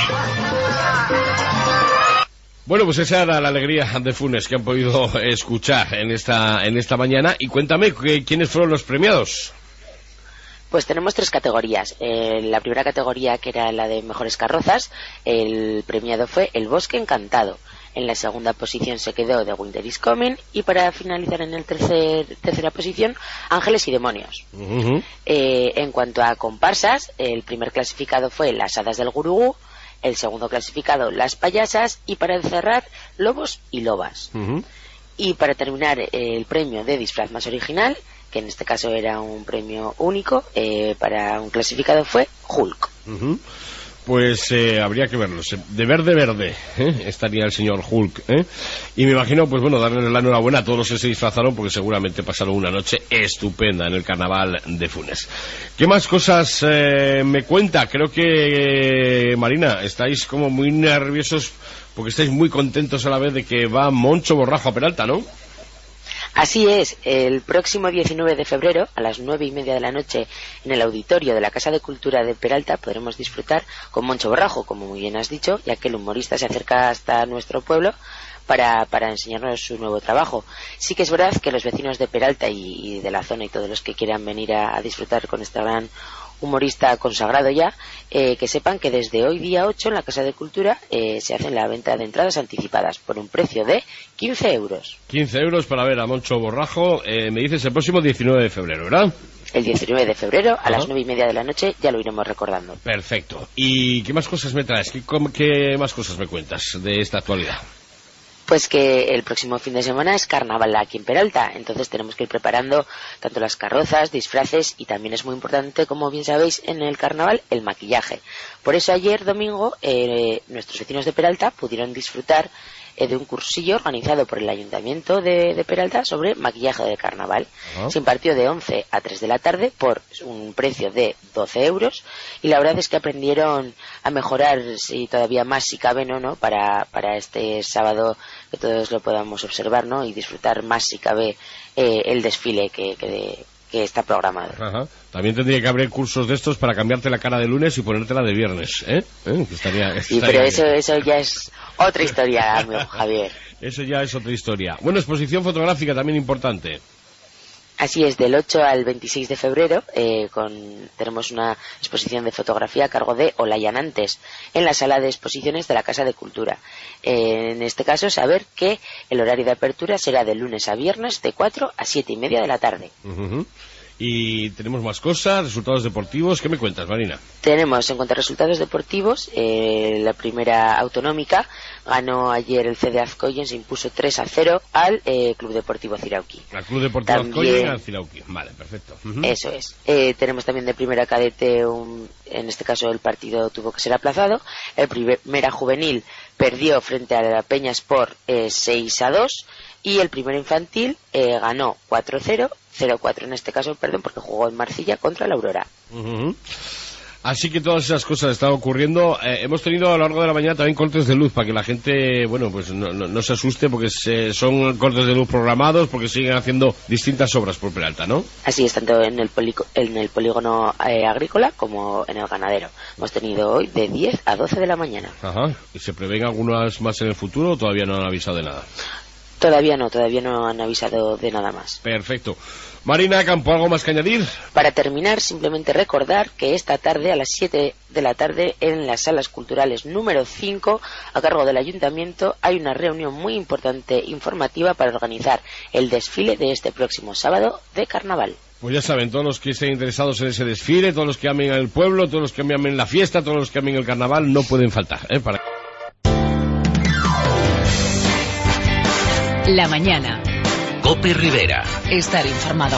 Bueno, pues esa era la alegría de Funes que han podido escuchar en esta en esta mañana. Y cuéntame, ¿quiénes fueron los premiados? Pues tenemos tres categorías. Eh, la primera categoría, que era la de mejores carrozas, el premiado fue El Bosque Encantado. En la segunda posición se quedó The Winter is Coming y para finalizar en el tercer tercera posición Ángeles y Demonios. Uh-huh. Eh, en cuanto a comparsas, el primer clasificado fue Las Hadas del Gurugú, el segundo clasificado Las Payasas y para cerrar Lobos y Lobas. Uh-huh. Y para terminar, eh, el premio de disfraz más original, que en este caso era un premio único, eh, para un clasificado fue Hulk. Uh-huh. Pues eh, habría que verlos. De verde, verde, ¿eh? Estaría el señor Hulk, ¿eh? Y me imagino, pues bueno, darle la enhorabuena a todos los que se disfrazaron, porque seguramente pasaron una noche estupenda en el carnaval de Funes. ¿Qué más cosas eh, me cuenta? Creo que, eh, Marina, estáis como muy nerviosos, porque estáis muy contentos a la vez de que va Moncho Borrajo a Peralta, ¿no? Así es, el próximo diecinueve de febrero, a las nueve y media de la noche, en el auditorio de la Casa de Cultura de Peralta, podremos disfrutar con Moncho Borrajo, como muy bien has dicho, ya que el humorista se acerca hasta nuestro pueblo para, para enseñarnos su nuevo trabajo. Sí que es verdad que los vecinos de Peralta y, y de la zona y todos los que quieran venir a, a disfrutar con este gran humorista consagrado ya, eh, que sepan que desde hoy día ocho en la Casa de Cultura eh, se hacen la venta de entradas anticipadas por un precio de quince euros. quince euros para ver a Moncho Borrajo, eh, me dices el próximo diecinueve de febrero, ¿verdad? El diecinueve de febrero a Ajá. las nueve y media de la noche, ya lo iremos recordando. Perfecto. ¿Y qué más cosas me traes? ¿Qué, qué más cosas me cuentas de esta actualidad? Pues que el próximo fin de semana es carnaval aquí en Peralta, entonces tenemos que ir preparando tanto las carrozas, disfraces y también es muy importante, como bien sabéis, en el carnaval el maquillaje. Por eso ayer domingo eh, nuestros vecinos de Peralta pudieron disfrutar eh, de un cursillo organizado por el Ayuntamiento de, de Peralta sobre maquillaje de carnaval. Uh-huh. Se impartió de once a tres de la tarde por un precio de doce euros y la verdad es que aprendieron a mejorar si todavía más si cabe no, ¿no? Para, para este sábado que todos lo podamos observar, ¿no? Y disfrutar más si cabe eh, el desfile que, que, de, que está programado. Ajá. También tendría que haber cursos de estos para cambiarte la cara de lunes y ponértela de viernes, ¿eh? ¿Eh? Que estaría, que sí, estaría pero eso, eso ya es otra historia, amigo Javier. Eso ya es otra historia. Bueno, exposición fotográfica también importante. Así es, del ocho al veintiséis de febrero eh, con, tenemos una exposición de fotografía a cargo de Olayanantes en la sala de exposiciones de la Casa de Cultura. Eh, en este caso, saber que el horario de apertura será de lunes a viernes de cuatro a siete y media de la tarde. Uh-huh. Y tenemos más cosas, resultados deportivos. ¿Qué me cuentas, Marina? Tenemos en cuanto a resultados deportivos, eh, la primera autonómica ganó ayer el C D Azcoyen, se impuso tres a cero al eh, Club Deportivo Cirauqui. Al Club Deportivo también, Azcoyen y al Cirauqui. Vale, perfecto. Uh-huh. Eso es. Eh, tenemos también de primera cadete, un, en este caso el partido tuvo que ser aplazado. El primera juvenil perdió frente a la Peña Sport eh, seis a dos y el primero infantil eh, ganó cuatro a cero. cero cuatro en este caso, perdón, porque jugó en Marcilla contra la Aurora. Uh-huh. Así que todas esas cosas están ocurriendo. Eh, hemos tenido a lo largo de la mañana también cortes de luz para que la gente, bueno, pues no, no, no se asuste porque se, son cortes de luz programados porque siguen haciendo distintas obras por Peralta, ¿no? Así es, tanto en el, polico, en el polígono eh, agrícola como en el ganadero. Hemos tenido hoy de diez a doce de la mañana. Ajá. ¿Y se prevén algunas más en el futuro o todavía no han avisado de nada? Todavía no, todavía no han avisado de nada más. Perfecto. Marina Campo, ¿algo más que añadir? Para terminar, simplemente recordar que esta tarde a las siete de la tarde en las salas culturales número cinco, a cargo del Ayuntamiento, hay una reunión muy importante informativa para organizar el desfile de este próximo sábado de Carnaval. Pues ya saben, todos los que estén interesados en ese desfile, todos los que amen el pueblo, todos los que amen la fiesta, todos los que amen el carnaval, no pueden faltar, ¿eh? Para... La mañana. Cope Rivera. Estar informado.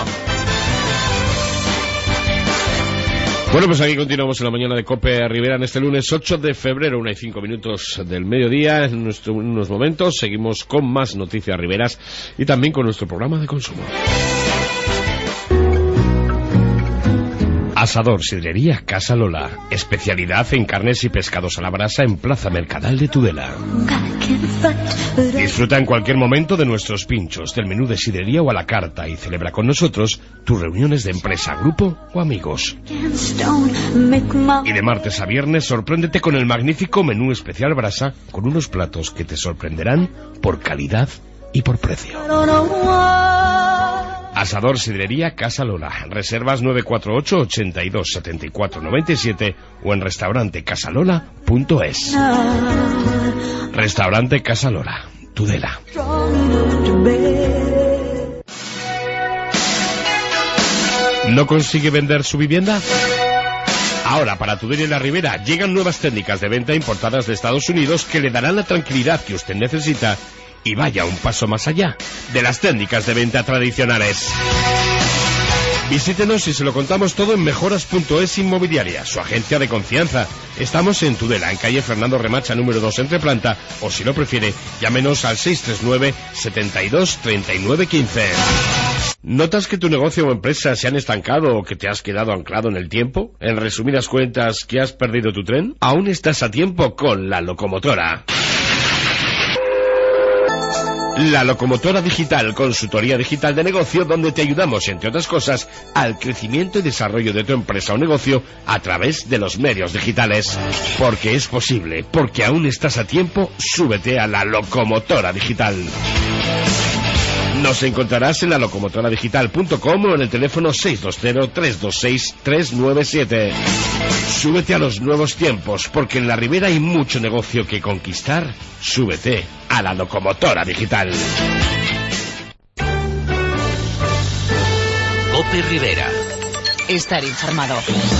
Bueno, pues aquí continuamos en la mañana de Cope Rivera en este lunes ocho de febrero, una y cinco minutos del mediodía. En, nuestro, en unos momentos seguimos con más noticias riberas y también con nuestro programa de consumo. Asador Sidrería Casa Lola. Especialidad en carnes y pescados a la brasa en Plaza Mercadal de Tudela. Disfruta en cualquier momento de nuestros pinchos, del menú de sidrería o a la carta y celebra con nosotros tus reuniones de empresa, grupo o amigos. Y de martes a viernes sorpréndete con el magnífico menú especial brasa con unos platos que te sorprenderán por calidad y por precio. Asador Sidrería Casa Lola. Reservas nueve cuatro ocho, ochenta y dos, setenta y cuatro, noventa y siete o en restaurante casalola punto es. Restaurante Casa Lola, Tudela. ¿No consigue vender su vivienda? Ahora, para Tudela y la Ribera, llegan nuevas técnicas de venta importadas de Estados Unidos que le darán la tranquilidad que usted necesita y vaya un paso más allá de las técnicas de venta tradicionales. Visítenos y se lo contamos todo en mejoras punto es Inmobiliaria, su agencia de confianza. Estamos en Tudela, en calle Fernando Remacha, número dos, entre planta, o si lo prefiere, llámenos al seis tres nueve, setenta y dos, treinta y nueve, quince. ¿Notas que tu negocio o empresa se han estancado o que te has quedado anclado en el tiempo? En resumidas cuentas, ¿que has perdido tu tren? Aún estás a tiempo con La Locomotora. La Locomotora Digital, consultoría digital de negocio, donde te ayudamos, entre otras cosas, al crecimiento y desarrollo de tu empresa o negocio a través de los medios digitales. Porque es posible, porque aún estás a tiempo, súbete a La Locomotora Digital. Nos encontrarás en la locomotora digital punto com o en el teléfono seis dos cero, tres dos seis, tres nueve siete. Súbete a los nuevos tiempos, porque en la Ribera hay mucho negocio que conquistar. Súbete a la Locomotora Digital. COPE Ribera. Estar informado.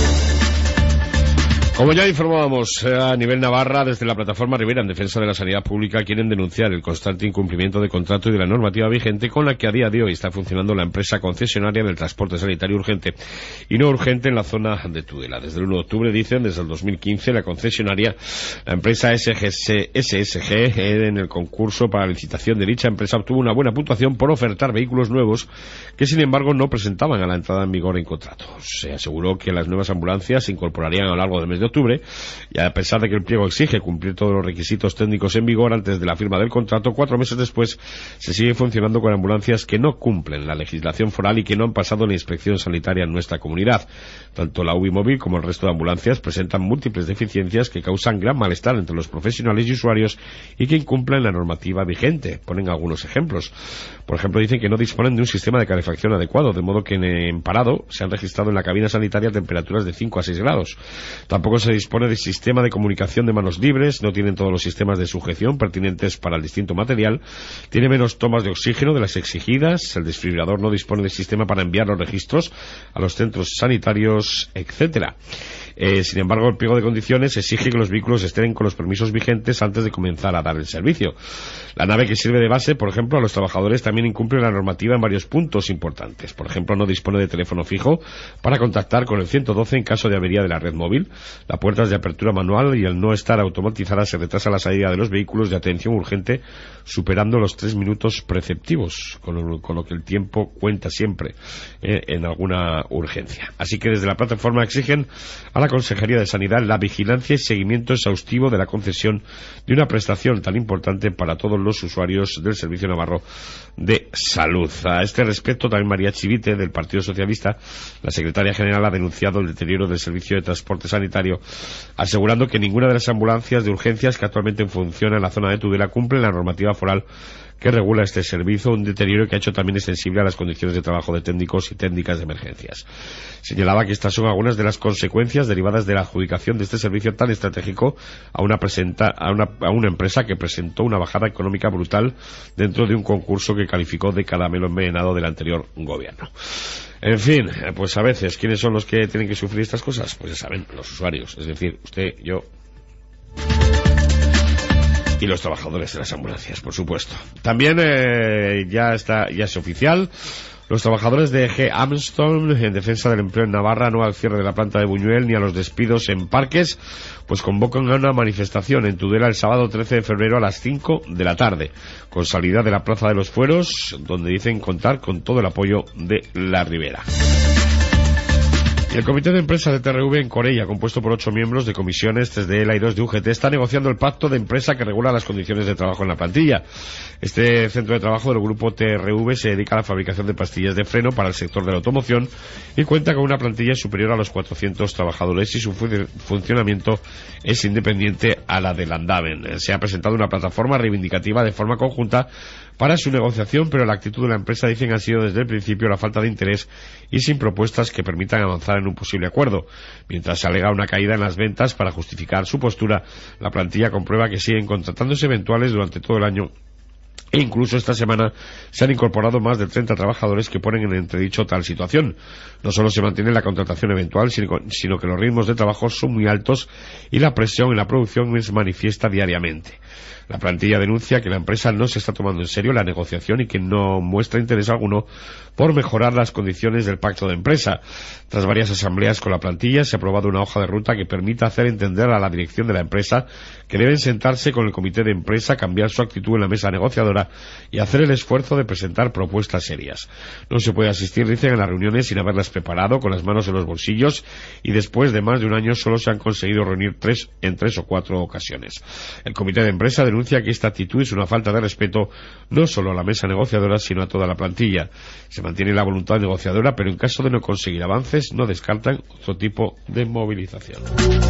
Como ya informábamos a nivel Navarra, desde la plataforma Ribera en defensa de la sanidad pública quieren denunciar el constante incumplimiento de contrato y de la normativa vigente con la que a día de hoy está funcionando la empresa concesionaria del transporte sanitario urgente y no urgente en la zona de Tudela. Desde el uno de octubre, dicen, desde el dos mil quince, la concesionaria, la empresa S S G, en el concurso para la licitación de dicha empresa obtuvo una buena puntuación por ofertar vehículos nuevos que, sin embargo, no presentaban a la entrada en vigor en contrato. Se aseguró que las nuevas ambulancias se incorporarían a lo largo del mes de octubre, y a pesar de que el pliego exige cumplir todos los requisitos técnicos en vigor antes de la firma del contrato, cuatro meses después se sigue funcionando con ambulancias que no cumplen la legislación foral y que no han pasado la inspección sanitaria en nuestra comunidad. Tanto la U B I móvil como el resto de ambulancias presentan múltiples deficiencias que causan gran malestar entre los profesionales y usuarios y que incumplen la normativa vigente. Ponen algunos ejemplos. Por ejemplo, dicen que no disponen de un sistema de calefacción adecuado, de modo que en, en parado se han registrado en la cabina sanitaria temperaturas de cinco a seis grados. Tampoco se dispone de sistema de comunicación de manos libres, no tienen todos los sistemas de sujeción pertinentes para el distinto material, tiene menos tomas de oxígeno de las exigidas, el desfibrilador no dispone de sistema para enviar los registros a los centros sanitarios, etcétera. Eh, sin embargo, el pliego de condiciones exige que los vehículos estén con los permisos vigentes antes de comenzar a dar el servicio. La nave que sirve de base, por ejemplo, a los trabajadores también incumple la normativa en varios puntos importantes. Por ejemplo, no dispone de teléfono fijo para contactar con el ciento doce en caso de avería de la red móvil. La puerta es de apertura manual y al no estar automatizada se retrasa la salida de los vehículos de atención urgente superando los tres minutos preceptivos, con lo, con lo que el tiempo cuenta siempre eh, en alguna urgencia. Así que desde la plataforma exigen a la Consejería de Sanidad la vigilancia y seguimiento exhaustivo de la concesión de una prestación tan importante para todos los usuarios del Servicio Navarro de Salud. A este respecto, también María Chivite, del Partido Socialista, la secretaria general, ha denunciado el deterioro del servicio de transporte sanitario, asegurando que ninguna de las ambulancias de urgencias que actualmente funcionan en la zona de Tudela cumple la normativa foral que regula este servicio, un deterioro que ha hecho también extensible a las condiciones de trabajo de técnicos y técnicas de emergencias. Señalaba que estas son algunas de las consecuencias derivadas de la adjudicación de este servicio tan estratégico a una, presenta, a una, a una empresa que presentó una bajada económica brutal dentro de un concurso que calificó de caramelo envenenado del anterior gobierno. En fin, pues a veces, ¿quiénes son los que tienen que sufrir estas cosas? Pues ya saben, los usuarios, es decir, usted, yo y los trabajadores de las ambulancias, por supuesto. También eh, ya está, ya es oficial. Los trabajadores de G. Armstrong, en defensa del empleo en Navarra, no al cierre de la planta de Buñuel ni a los despidos en parques, pues convocan a una manifestación en Tudela el sábado trece de febrero a las cinco de la tarde, con salida de la Plaza de los Fueros, donde dicen contar con todo el apoyo de la Ribera. Y el Comité de Empresa de T R V en Corella, compuesto por ocho miembros de comisiones, tres de E L A y dos de U G T, está negociando el pacto de empresa que regula las condiciones de trabajo en la plantilla. Este centro de trabajo del grupo T R V se dedica a la fabricación de pastillas de freno para el sector de la automoción y cuenta con una plantilla superior a los cuatrocientos trabajadores y su fu- funcionamiento es independiente a la del Andaven. Se ha presentado una plataforma reivindicativa de forma conjunta para su negociación, pero la actitud de la empresa, dicen, ha sido desde el principio la falta de interés y sin propuestas que permitan avanzar en un posible acuerdo. Mientras se alega una caída en las ventas para justificar su postura, la plantilla comprueba que siguen contratándose eventuales durante todo el año E incluso esta semana se han incorporado más de treinta trabajadores que ponen en entredicho tal situación. No solo se mantiene la contratación eventual, sino que los ritmos de trabajo son muy altos y la presión en la producción es manifiesta diariamente. La plantilla denuncia que la empresa no se está tomando en serio la negociación y que no muestra interés alguno por mejorar las condiciones del pacto de empresa. Tras varias asambleas con la plantilla se ha aprobado una hoja de ruta que permita hacer entender a la dirección de la empresa que deben sentarse con el comité de empresa, cambiar su actitud en la mesa negociadora y hacer el esfuerzo de presentar propuestas serias. No se puede asistir, dicen, a las reuniones sin haberlas preparado, con las manos en los bolsillos, y después de más de un año solo se han conseguido reunir tres en tres o cuatro ocasiones. El comité de empresa denuncia que esta actitud es una falta de respeto no solo a la mesa negociadora, sino a toda la plantilla. Se mantiene la voluntad negociadora, pero en caso de no conseguir avances, no descartan otro tipo de movilización.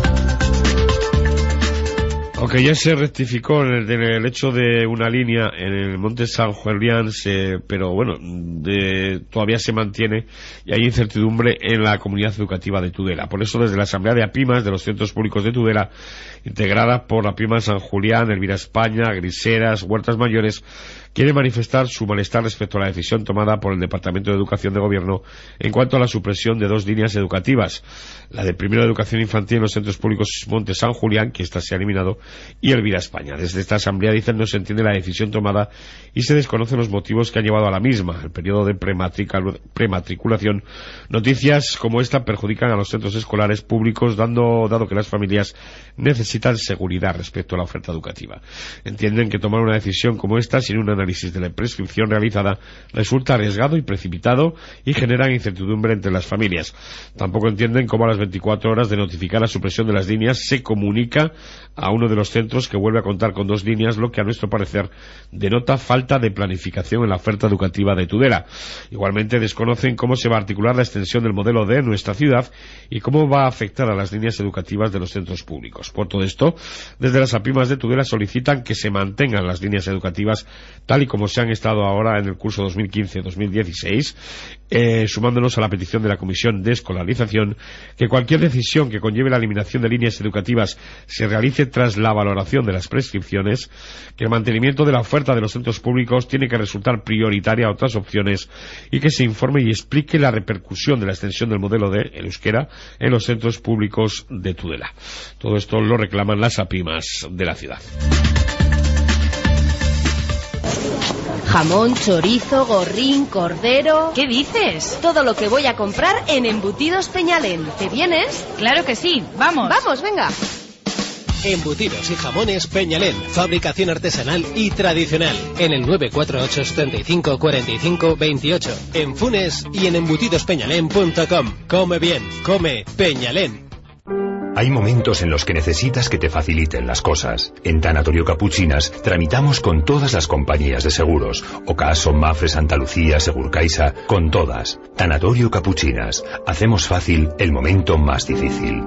Aunque ya se rectificó en el, en el hecho de una línea en el Monte San Julián, se, pero bueno, de, todavía se mantiene y hay incertidumbre en la comunidad educativa de Tudela. Por eso, desde la Asamblea de APIMAS de los Centros Públicos de Tudela, integrada por APIMA San Julián, Elvira España, Griseras, Huertas Mayores, quiere manifestar su malestar respecto a la decisión tomada por el Departamento de Educación de Gobierno en cuanto a la supresión de dos líneas educativas, la de primero de educación infantil en los centros públicos Monte San Julián, que ésta se ha eliminado, y Elvira España. Desde esta asamblea dicen no se entiende la decisión tomada y se desconocen los motivos que han llevado a la misma. El periodo de prematriculación. Noticias como esta perjudican a los centros escolares públicos, dando, dado que las familias necesitan seguridad respecto a la oferta educativa. Entienden que tomar una decisión como esta sin un análisis de la prescripción realizada resulta arriesgado y precipitado y generan incertidumbre entre las familias. Tampoco entienden cómo a las veinticuatro horas de notificar la supresión de las líneas se comunica a uno de los centros que vuelve a contar con dos líneas, lo que a nuestro parecer denota falta de planificación en la oferta educativa de Tudela. Igualmente desconocen cómo se va a articular la extensión del modelo D en nuestra ciudad y cómo va a afectar a las líneas educativas de los centros públicos. Por todo esto, desde las APIMAS de Tudela solicitan que se mantengan las líneas educativas tal y como se han estado ahora en el curso dos mil quince dos mil dieciséis, eh, sumándonos a la petición de la Comisión de Escolarización, que cualquier decisión que conlleve la eliminación de líneas educativas se realice tras la valoración de las prescripciones, que el mantenimiento de la oferta de los centros públicos tiene que resultar prioritaria a otras opciones y que se informe y explique la repercusión de la extensión del modelo de el euskera en los centros públicos de Tudela. Todo esto lo reclaman las APIMAS de la ciudad. Jamón, chorizo, gorrín, cordero... ¿Qué dices? Todo lo que voy a comprar en Embutidos Peñalén. ¿Te vienes? Claro que sí, vamos. Vamos, venga. Embutidos y jamones Peñalén, fabricación artesanal y tradicional. En el nueve cuatro ocho, setenta y cinco, cuarenta y cinco, veintiocho. En Funes y en embutidos peñalén punto com. Come bien, come Peñalén. Hay momentos en los que necesitas que te faciliten las cosas. En Tanatorio Capuchinas tramitamos con todas las compañías de seguros. Ocaso, Mafre, Santa Lucía, Segurcaixa, con todas. Tanatorio Capuchinas. Hacemos fácil el momento más difícil.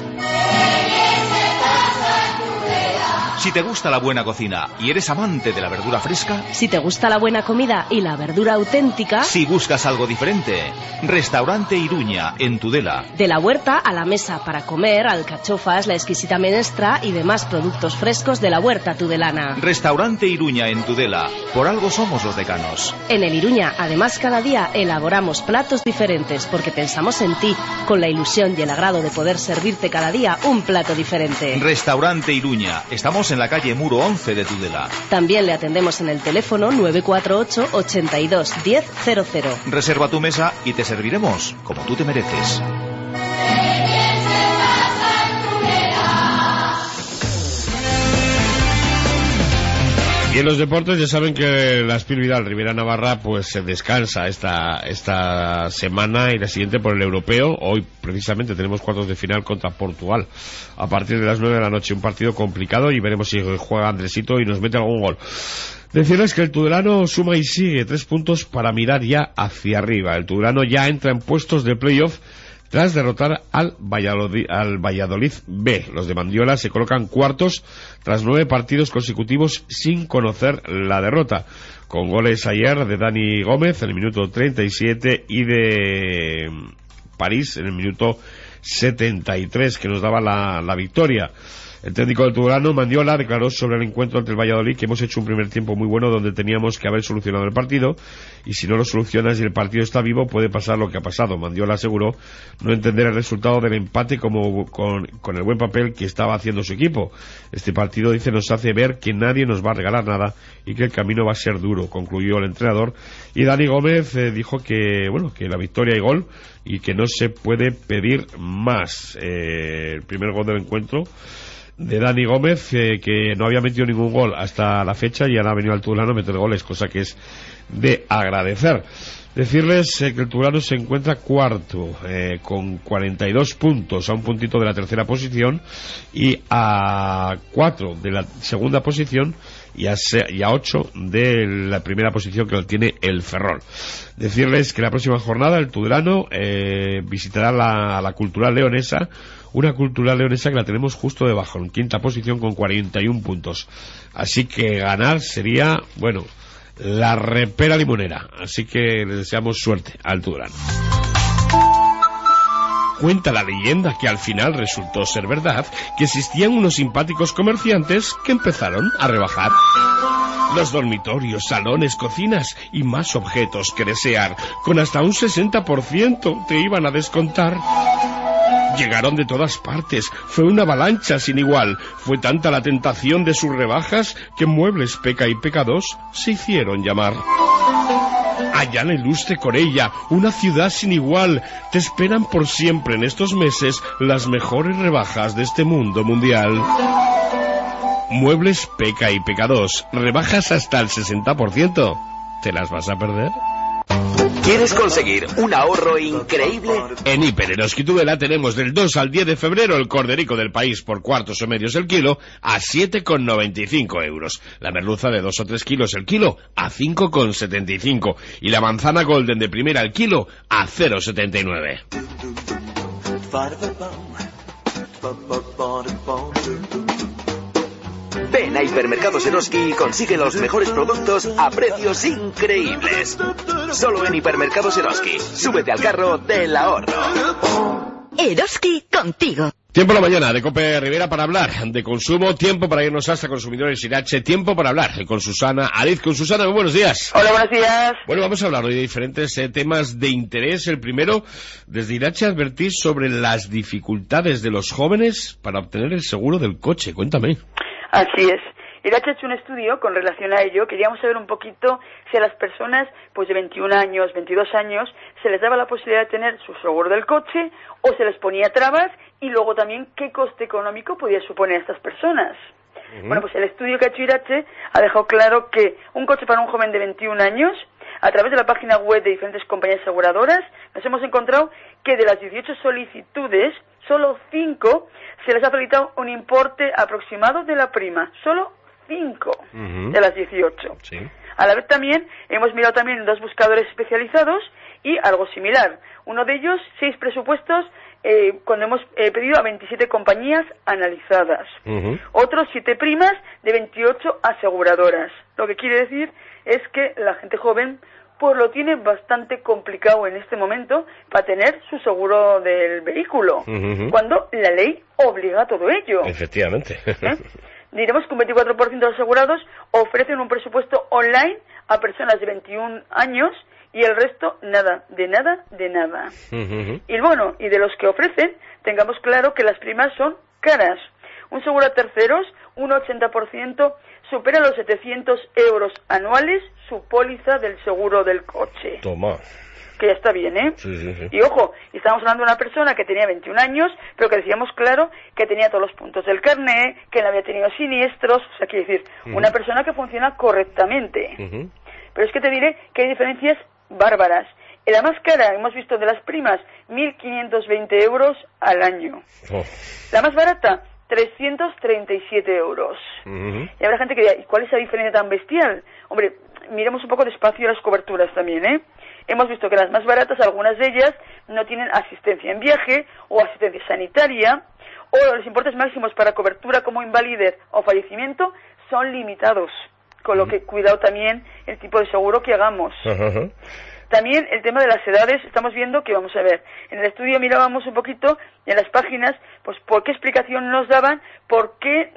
Si te gusta la buena cocina y eres amante de la verdura fresca, si te gusta la buena comida y la verdura auténtica, si buscas algo diferente, Restaurante Iruña, en Tudela. De la huerta a la mesa para comer, alcachofas, la exquisita menestra y demás productos frescos de la huerta tudelana. Restaurante Iruña, en Tudela. Por algo somos los decanos. En el Iruña, además, cada día elaboramos platos diferentes porque pensamos en ti, con la ilusión y el agrado de poder servirte cada día un plato diferente. Restaurante Iruña. Estamos en la calle Muro once de Tudela. También le atendemos en el teléfono nueve cuatro ocho, ochenta y dos, diez cero cero. Reserva tu mesa y te serviremos como tú te mereces. Y en los deportes ya saben que la Espil Vidal Rivera Navarra pues se descansa esta esta semana y la siguiente por el europeo. Hoy precisamente tenemos cuartos de final contra Portugal a partir de las nueve de la noche, un partido complicado y veremos si juega Andresito y nos mete algún gol. Decirles que el Tudelano suma y sigue tres puntos para mirar ya hacia arriba. El Tudelano ya entra en puestos de playoff tras derrotar al Valladolid, al Valladolid B. Los de Mandiola se colocan cuartos tras nueve partidos consecutivos sin conocer la derrota, con goles ayer de Dani Gómez en el minuto treinta y siete y de París en el minuto setenta y tres, que nos daba la, la victoria. El técnico del Tudelano, Mandiola, declaró sobre el encuentro ante el Valladolid que hemos hecho un primer tiempo muy bueno donde teníamos que haber solucionado el partido, y si no lo solucionas y el partido está vivo puede pasar lo que ha pasado. Mandiola aseguró no entender el resultado del empate como con, con el buen papel que estaba haciendo su equipo. Este partido, dice, nos hace ver que nadie nos va a regalar nada y que el camino va a ser duro, concluyó el entrenador. Y Dani Gómez eh, dijo que, bueno, que la victoria y gol y que no se puede pedir más. Eh, el primer gol del encuentro de Dani Gómez, eh, que no había metido ningún gol hasta la fecha y ahora ha venido al Tudelano a meter goles, cosa que es de agradecer. Decirles eh, que el Tudelano se encuentra cuarto, eh, con cuarenta y dos puntos, a un puntito de la tercera posición y a cuatro de la segunda posición y a, se, y a ocho de la primera posición que lo tiene el Ferrol. Decirles que la próxima jornada el Tudelano eh, visitará la, la Cultural Leonesa, una Cultural Leonesa que la tenemos justo debajo, en quinta posición con cuarenta y un puntos. Así que ganar sería, bueno, la repera limonera. Así que le deseamos suerte al Tudelano. Cuenta la leyenda que al final resultó ser verdad que existían unos simpáticos comerciantes que empezaron a rebajar los dormitorios, salones, cocinas y más objetos que desear. Con hasta un sesenta por ciento te iban a descontar. Llegaron de todas partes, fue una avalancha sin igual. Fue tanta la tentación de sus rebajas que Muebles Peca y Peca dos se hicieron llamar. Allá en la ilustre Corella, una ciudad sin igual, te esperan por siempre en estos meses las mejores rebajas de este mundo mundial. Muebles Peca y Peca dos, rebajas hasta el sesenta por ciento. ¿Te las vas a perder? ¿Quieres conseguir un ahorro increíble? En Hiper Eroski Tudela tenemos del dos al diez de febrero el corderico del país por cuartos o medios el kilo a siete con noventa y cinco euros. La merluza de dos o tres kilos el kilo a cinco con setenta y cinco. Y la manzana golden de primera el kilo a cero con setenta y nueve. Ven a Hipermercados Eroski y consigue los mejores productos a precios increíbles. Solo en Hipermercados Eroski. Súbete al carro del ahorro. Eroski contigo. Tiempo en la mañana de Cope Rivera para hablar de consumo, tiempo para irnos hasta Consumidores Irache, tiempo para hablar con Susana Ariz. Con Susana, muy buenos días. Hola, buenos días. Bueno, vamos a hablar hoy de diferentes eh, temas de interés. El primero, desde Irache advertís sobre las dificultades de los jóvenes para obtener el seguro del coche. Cuéntame. Así es. Irache ha hecho un estudio con relación a ello. Queríamos saber un poquito si a las personas pues de veintiún años, veintidós años, se les daba la posibilidad de tener su seguro del coche o se les ponía trabas, y luego también qué coste económico podía suponer a estas personas. Uh-huh. Bueno, pues el estudio que ha hecho Irache ha dejado claro que un coche para un joven de veintiún años, a través de la página web de diferentes compañías aseguradoras, nos hemos encontrado que de las dieciocho solicitudes, solo cinco se les ha solicitado un importe aproximado de la prima. Solo cinco uh-huh. de las dieciocho. Sí. A la vez también hemos mirado también dos buscadores especializados y algo similar. Uno de ellos, seis presupuestos, eh, cuando hemos eh, pedido a veintisiete compañías analizadas. Uh-huh. Otros siete primas de veintiocho aseguradoras. Lo que quiere decir es que la gente joven pues lo tiene bastante complicado en este momento para tener su seguro del vehículo, uh-huh. cuando la ley obliga a todo ello. Efectivamente. ¿Eh? Diremos que un veinticuatro por ciento de los asegurados ofrecen un presupuesto online a personas de veintiún años y el resto nada, de nada, de nada. Uh-huh. Y bueno, y de los que ofrecen, tengamos claro que las primas son caras. Un seguro a terceros, un ochenta por ciento, supera los setecientos euros anuales su póliza del seguro del coche. Toma. Que ya está bien, ¿eh? Sí, sí, sí. Y ojo, estamos hablando de una persona que tenía veintiún años, pero que decíamos claro que tenía todos los puntos del carné, que no había tenido siniestros, o sea, quiere decir, uh-huh. una persona que funciona correctamente. Uh-huh. Pero es que te diré que hay diferencias bárbaras. En la más cara, hemos visto de las primas, mil quinientos veinte euros al año. Oh. La más barata, trescientos treinta y siete euros. Uh-huh. Y habrá gente que dirá, ¿y cuál es esa diferencia tan bestial? Hombre, miremos un poco despacio las coberturas también, ¿eh? Hemos visto que las más baratas, algunas de ellas, no tienen asistencia en viaje o asistencia sanitaria, o los importes máximos para cobertura como invalidez o fallecimiento son limitados, con lo que cuidado también el tipo de seguro que hagamos. Uh-huh. También el tema de las edades, estamos viendo que, vamos a ver, en el estudio mirábamos un poquito en las páginas, pues por qué explicación nos daban, por qué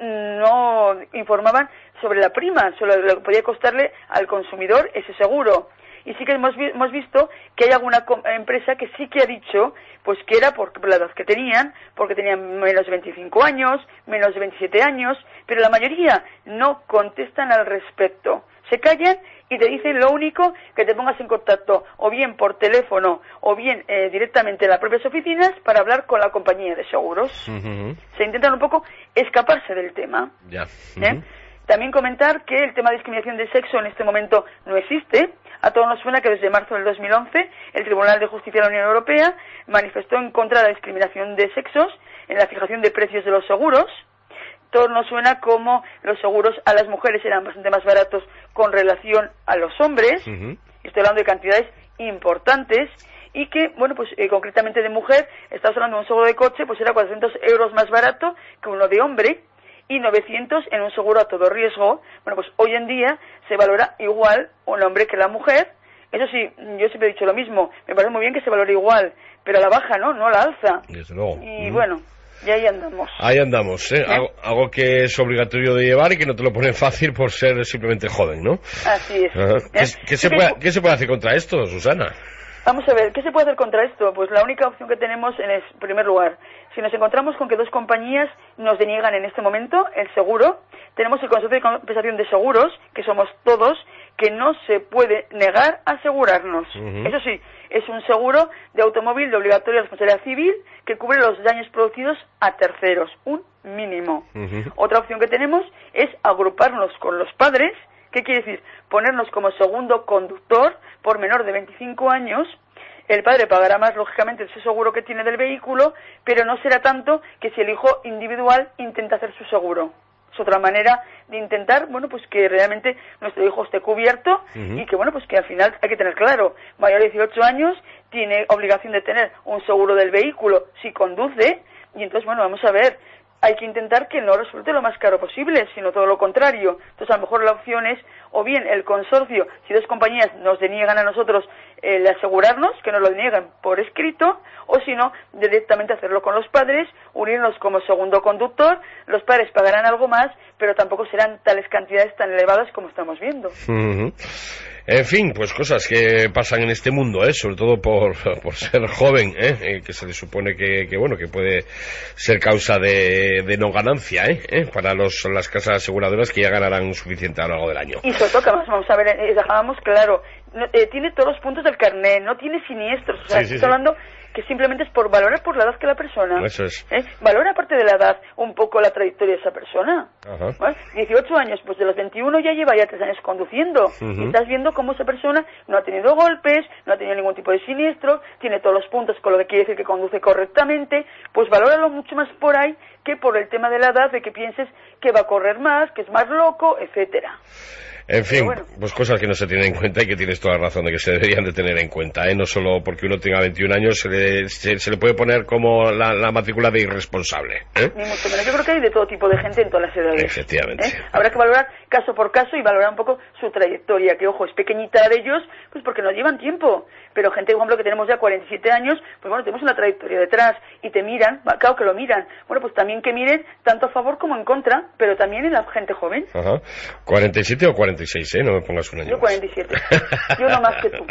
no informaban sobre la prima, sobre lo que podía costarle al consumidor ese seguro. Y sí que hemos, vi hemos visto que hay alguna empresa que sí que ha dicho pues que era por, por la edad que tenían, porque tenían menos de veinticinco años, menos de veintisiete años, pero la mayoría no contestan al respecto. Se callan y te dicen lo único, que te pongas en contacto o bien por teléfono o bien eh, directamente en las propias oficinas para hablar con la compañía de seguros. Uh-huh. Se intentan un poco escaparse del tema. Ya. Yeah. Uh-huh. ¿Eh? También comentar que el tema de discriminación de sexo en este momento no existe. A todos nos suena que desde marzo del dos mil once el Tribunal de Justicia de la Unión Europea manifestó en contra de la discriminación de sexos en la fijación de precios de los seguros. Todo nos suena como los seguros a las mujeres eran bastante más baratos con relación a los hombres. Uh-huh. Estoy hablando de cantidades importantes y que, bueno, pues eh, concretamente de mujer, estamos hablando de un seguro de coche, pues era cuatrocientos euros más barato que uno de hombre y novecientos en un seguro a todo riesgo. Bueno, pues hoy en día se valora igual un hombre que la mujer. Eso sí, yo siempre he dicho lo mismo, me parece muy bien que se valore igual, pero a la baja, ¿no? No a la alza. Desde luego. Y mm. bueno, y ahí andamos. Ahí andamos, ¿eh? ¿Eh? Algo, algo que es obligatorio de llevar y que no te lo ponen fácil por ser simplemente joven, ¿no? Así es. ¿Eh? ¿Qué, ¿qué, se puede, ¿Qué se puede hacer contra esto, Susana? Vamos a ver, ¿qué se puede hacer contra esto? Pues la única opción que tenemos en el primer lugar, si nos encontramos con que dos compañías nos deniegan en este momento el seguro, tenemos el Consorcio de Compensación de Seguros, que somos todos, que no se puede negar a asegurarnos. Uh-huh. Eso sí, es un seguro de automóvil de obligatoria responsabilidad civil que cubre los daños producidos a terceros, un mínimo. Uh-huh. Otra opción que tenemos es agruparnos con los padres. ¿Qué quiere decir? Ponernos como segundo conductor por menor de veinticinco años. El padre pagará más, lógicamente, ese seguro que tiene del vehículo, pero no será tanto que si el hijo individual intenta hacer su seguro. Es otra manera de intentar, bueno, pues que realmente nuestro hijo esté cubierto. Uh-huh. Y que, bueno, pues que al final hay que tener claro, mayor de dieciocho años tiene obligación de tener un seguro del vehículo si conduce. Y entonces, bueno, vamos a ver, hay que intentar que no resulte lo más caro posible, sino todo lo contrario. Entonces, a lo mejor la opción es, o bien el consorcio, si dos compañías nos deniegan a nosotros el asegurarnos, que nos lo deniegan por escrito, o si no, directamente hacerlo con los padres, unirnos como segundo conductor, los padres pagarán algo más, pero tampoco serán tales cantidades tan elevadas como estamos viendo. Uh-huh. En fin, pues cosas que pasan en este mundo, ¿eh? Sobre todo por, por ser joven, ¿eh? Que se le supone que, que bueno, que puede ser causa de, de no ganancia, ¿eh? ¿Eh? Para los, las casas aseguradoras que ya ganarán suficiente a lo largo del año. Y sobre todo que vamos a ver, eh, dejábamos claro, no, eh, tiene todos los puntos del carnet, no tiene siniestros, o sea, sí, sí, estoy sí. hablando que simplemente es por valorar por la edad que la persona. Eso es. ¿Eh? Valora aparte de la edad un poco la trayectoria de esa persona. Ajá. ¿Eh? dieciocho años, pues de los veintiuno ya lleva ya tres años conduciendo. Uh-huh. Y estás viendo cómo esa persona no ha tenido golpes, no ha tenido ningún tipo de siniestro, tiene todos los puntos, con lo que quiere decir que conduce correctamente. Pues valóralo mucho más por ahí que por el tema de la edad, de que pienses que va a correr más, que es más loco, etcétera. En fin, bueno, pues cosas que no se tienen en cuenta y que tienes toda la razón de que se deberían de tener en cuenta, ¿eh? No solo porque uno tenga veintiún años se le, se, se le puede poner como la, la matrícula de irresponsable, ¿eh? Ni mucho menos. Yo creo que hay de todo tipo de gente en todas las edades. Efectivamente. ¿Eh? Habrá que valorar caso por caso y valorar un poco su trayectoria, que ojo, es pequeñita de ellos, pues porque nos llevan tiempo. Pero gente, por ejemplo, que tenemos ya cuarenta y siete años, pues bueno, tenemos una trayectoria detrás y te miran, claro que lo miran. Bueno, pues también que miren tanto a favor como en contra, pero también en la gente joven. Ajá. ¿cuarenta y siete o cuarenta y seis, eh? No me pongas un año. Yo cuarenta y siete. Yo no más que tú.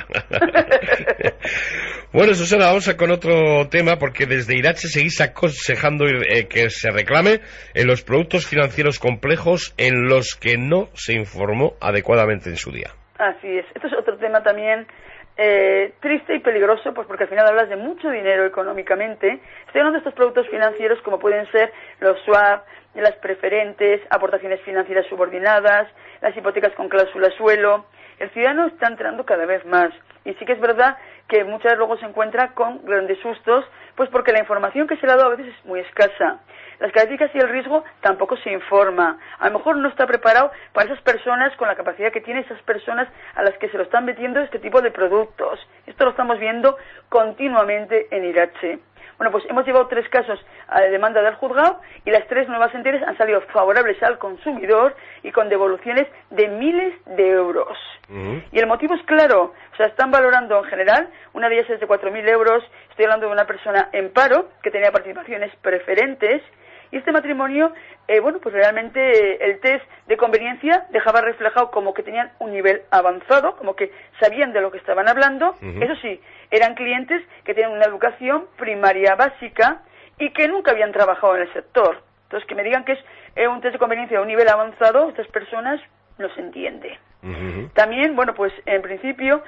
Bueno, Susana, vamos a con otro tema, porque desde Irache seguís aconsejando eh, que se reclame en los productos financieros complejos en los que no se informó adecuadamente en su día. Así es. Esto es otro tema también eh, triste y peligroso, pues porque al final hablas de mucho dinero económicamente. Estoy hablando de estos productos financieros como pueden ser los swap, las preferentes, aportaciones financieras subordinadas, las hipotecas con cláusula suelo. El ciudadano está entrando cada vez más y sí que es verdad que muchas veces luego se encuentra con grandes sustos, pues porque la información que se le ha dado a veces es muy escasa. Las características y el riesgo tampoco se informa. A lo mejor no está preparado para esas personas, con la capacidad que tienen esas personas a las que se lo están metiendo este tipo de productos. Esto lo estamos viendo continuamente en Irache. Bueno, pues hemos llevado tres casos a demanda del juzgado y las tres nuevas sentencias han salido favorables al consumidor y con devoluciones de miles de euros. Uh-huh. Y el motivo es claro, o sea, están valorando en general, una de ellas es de cuatro mil euros, estoy hablando de una persona en paro que tenía participaciones preferentes. Y este matrimonio, eh, bueno, pues realmente eh, el test de conveniencia dejaba reflejado como que tenían un nivel avanzado, como que sabían de lo que estaban hablando. Uh-huh. Eso sí, eran clientes que tenían una educación primaria básica y que nunca habían trabajado en el sector. Entonces, que me digan que es eh, un test de conveniencia de un nivel avanzado, estas personas no se entiende. Uh-huh. También, bueno, pues en principio,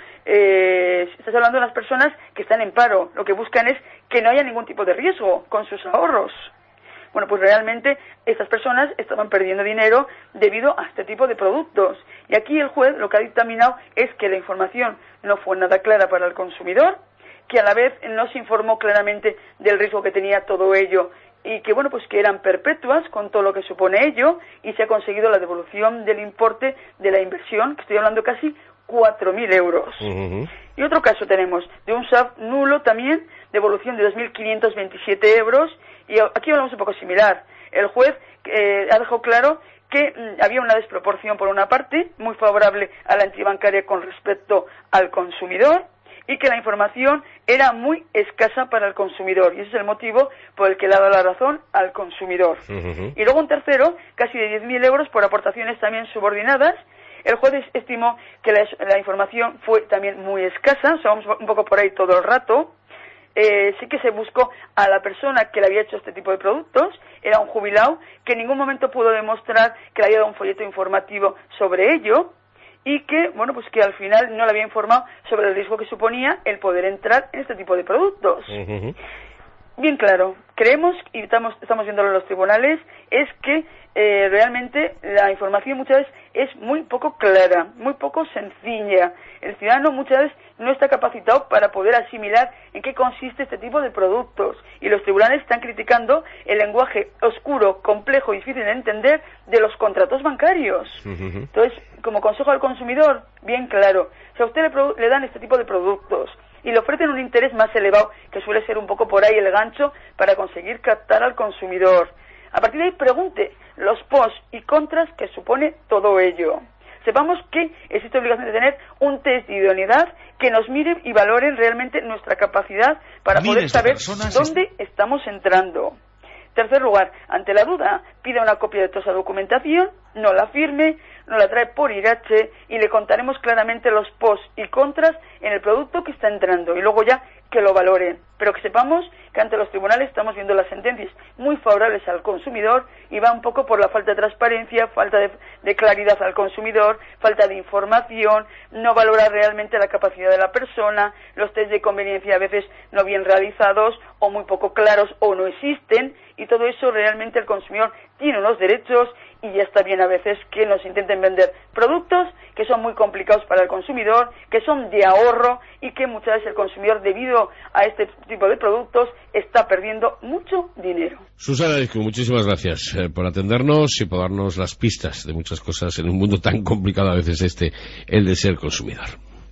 eh, estás hablando de las personas que están en paro. Lo que buscan es que no haya ningún tipo de riesgo con sus ahorros. Bueno, pues realmente estas personas estaban perdiendo dinero debido a este tipo de productos. Y aquí el juez lo que ha dictaminado es que la información no fue nada clara para el consumidor, que a la vez no se informó claramente del riesgo que tenía todo ello y que, bueno, pues que eran perpetuas con todo lo que supone ello y se ha conseguido la devolución del importe de la inversión, que estoy hablando casi cuatro mil euros. Uh-huh. Y otro caso tenemos de un S A F nulo también, devolución de dos mil quinientos veintisiete euros. Y aquí hablamos un poco similar. El juez eh, ha dejado claro que mm, había una desproporción por una parte, muy favorable a la entidad bancaria con respecto al consumidor, y que la información era muy escasa para el consumidor. Y ese es el motivo por el que le ha dado la razón al consumidor. Uh-huh. Y luego un tercero, casi de diez mil euros por aportaciones también subordinadas. El juez estimó que la, la información fue también muy escasa, o sea, vamos un poco por ahí todo el rato. Eh, sí que se buscó a la persona que le había hecho este tipo de productos, era un jubilado que en ningún momento pudo demostrar que le había dado un folleto informativo sobre ello y que, bueno, pues que al final no le había informado sobre el riesgo que suponía el poder entrar en este tipo de productos. Uh-huh. Bien claro, creemos, y estamos, estamos viéndolo en los tribunales, es que eh, realmente la información muchas veces es muy poco clara, muy poco sencilla. El ciudadano muchas veces no está capacitado para poder asimilar en qué consiste este tipo de productos. Y los tribunales están criticando el lenguaje oscuro, complejo y difícil de entender de los contratos bancarios. Uh-huh. Entonces, como consejo al consumidor, bien claro, si a usted le, produ- le dan este tipo de productos y le ofrecen un interés más elevado, que suele ser un poco por ahí el gancho para conseguir captar al consumidor. A partir de ahí pregunte los pros y contras que supone todo ello. Sepamos que existe obligación de tener un test de idoneidad que nos mire y valore realmente nuestra capacidad para poder saber dónde estamos entrando. Tercer lugar, ante la duda, pida una copia de toda esa documentación, no la firme, no la trae por irache y le contaremos claramente los pros y contras en el producto que está entrando y luego ya que lo valoren. Pero que sepamos que ante los tribunales estamos viendo las sentencias muy favorables al consumidor y va un poco por la falta de transparencia, falta de, de claridad al consumidor, falta de información, no valorar realmente la capacidad de la persona, los test de conveniencia a veces no bien realizados o muy poco claros o no existen y todo eso realmente el consumidor tiene unos derechos y ya está bien a veces que nos intenten vender productos que son muy complicados para el consumidor, que son de ahorro y que muchas veces el consumidor debido a este tipo de productos está perdiendo mucho dinero. Susana Discu, muchísimas gracias eh, por atendernos y por darnos las pistas de muchas cosas en un mundo tan complicado a veces este, el de ser consumidor.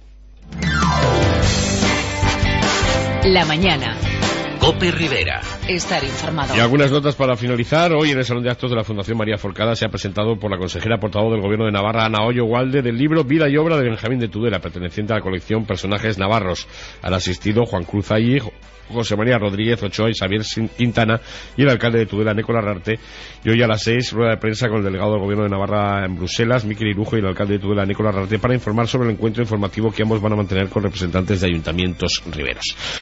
La mañana. Cope Rivera. Estar informado. Y algunas notas para finalizar. Hoy en el Salón de Actos de la Fundación María Forcada se ha presentado por la consejera portavoz del Gobierno de Navarra, Ana Hoyo Walde, del libro Vida y Obra de Benjamín de Tudela, perteneciente a la colección Personajes Navarros. Han asistido Juan Cruz Allí, José María Rodríguez Ochoa y Xavier Quintana y el alcalde de Tudela, Nécola Rarte. Y hoy a las seis, rueda de prensa con el delegado del Gobierno de Navarra en Bruselas, Miquel Irujo, y el alcalde de Tudela, Nécola Rarte, para informar sobre el encuentro informativo que ambos van a mantener con representantes de ayuntamientos riberos.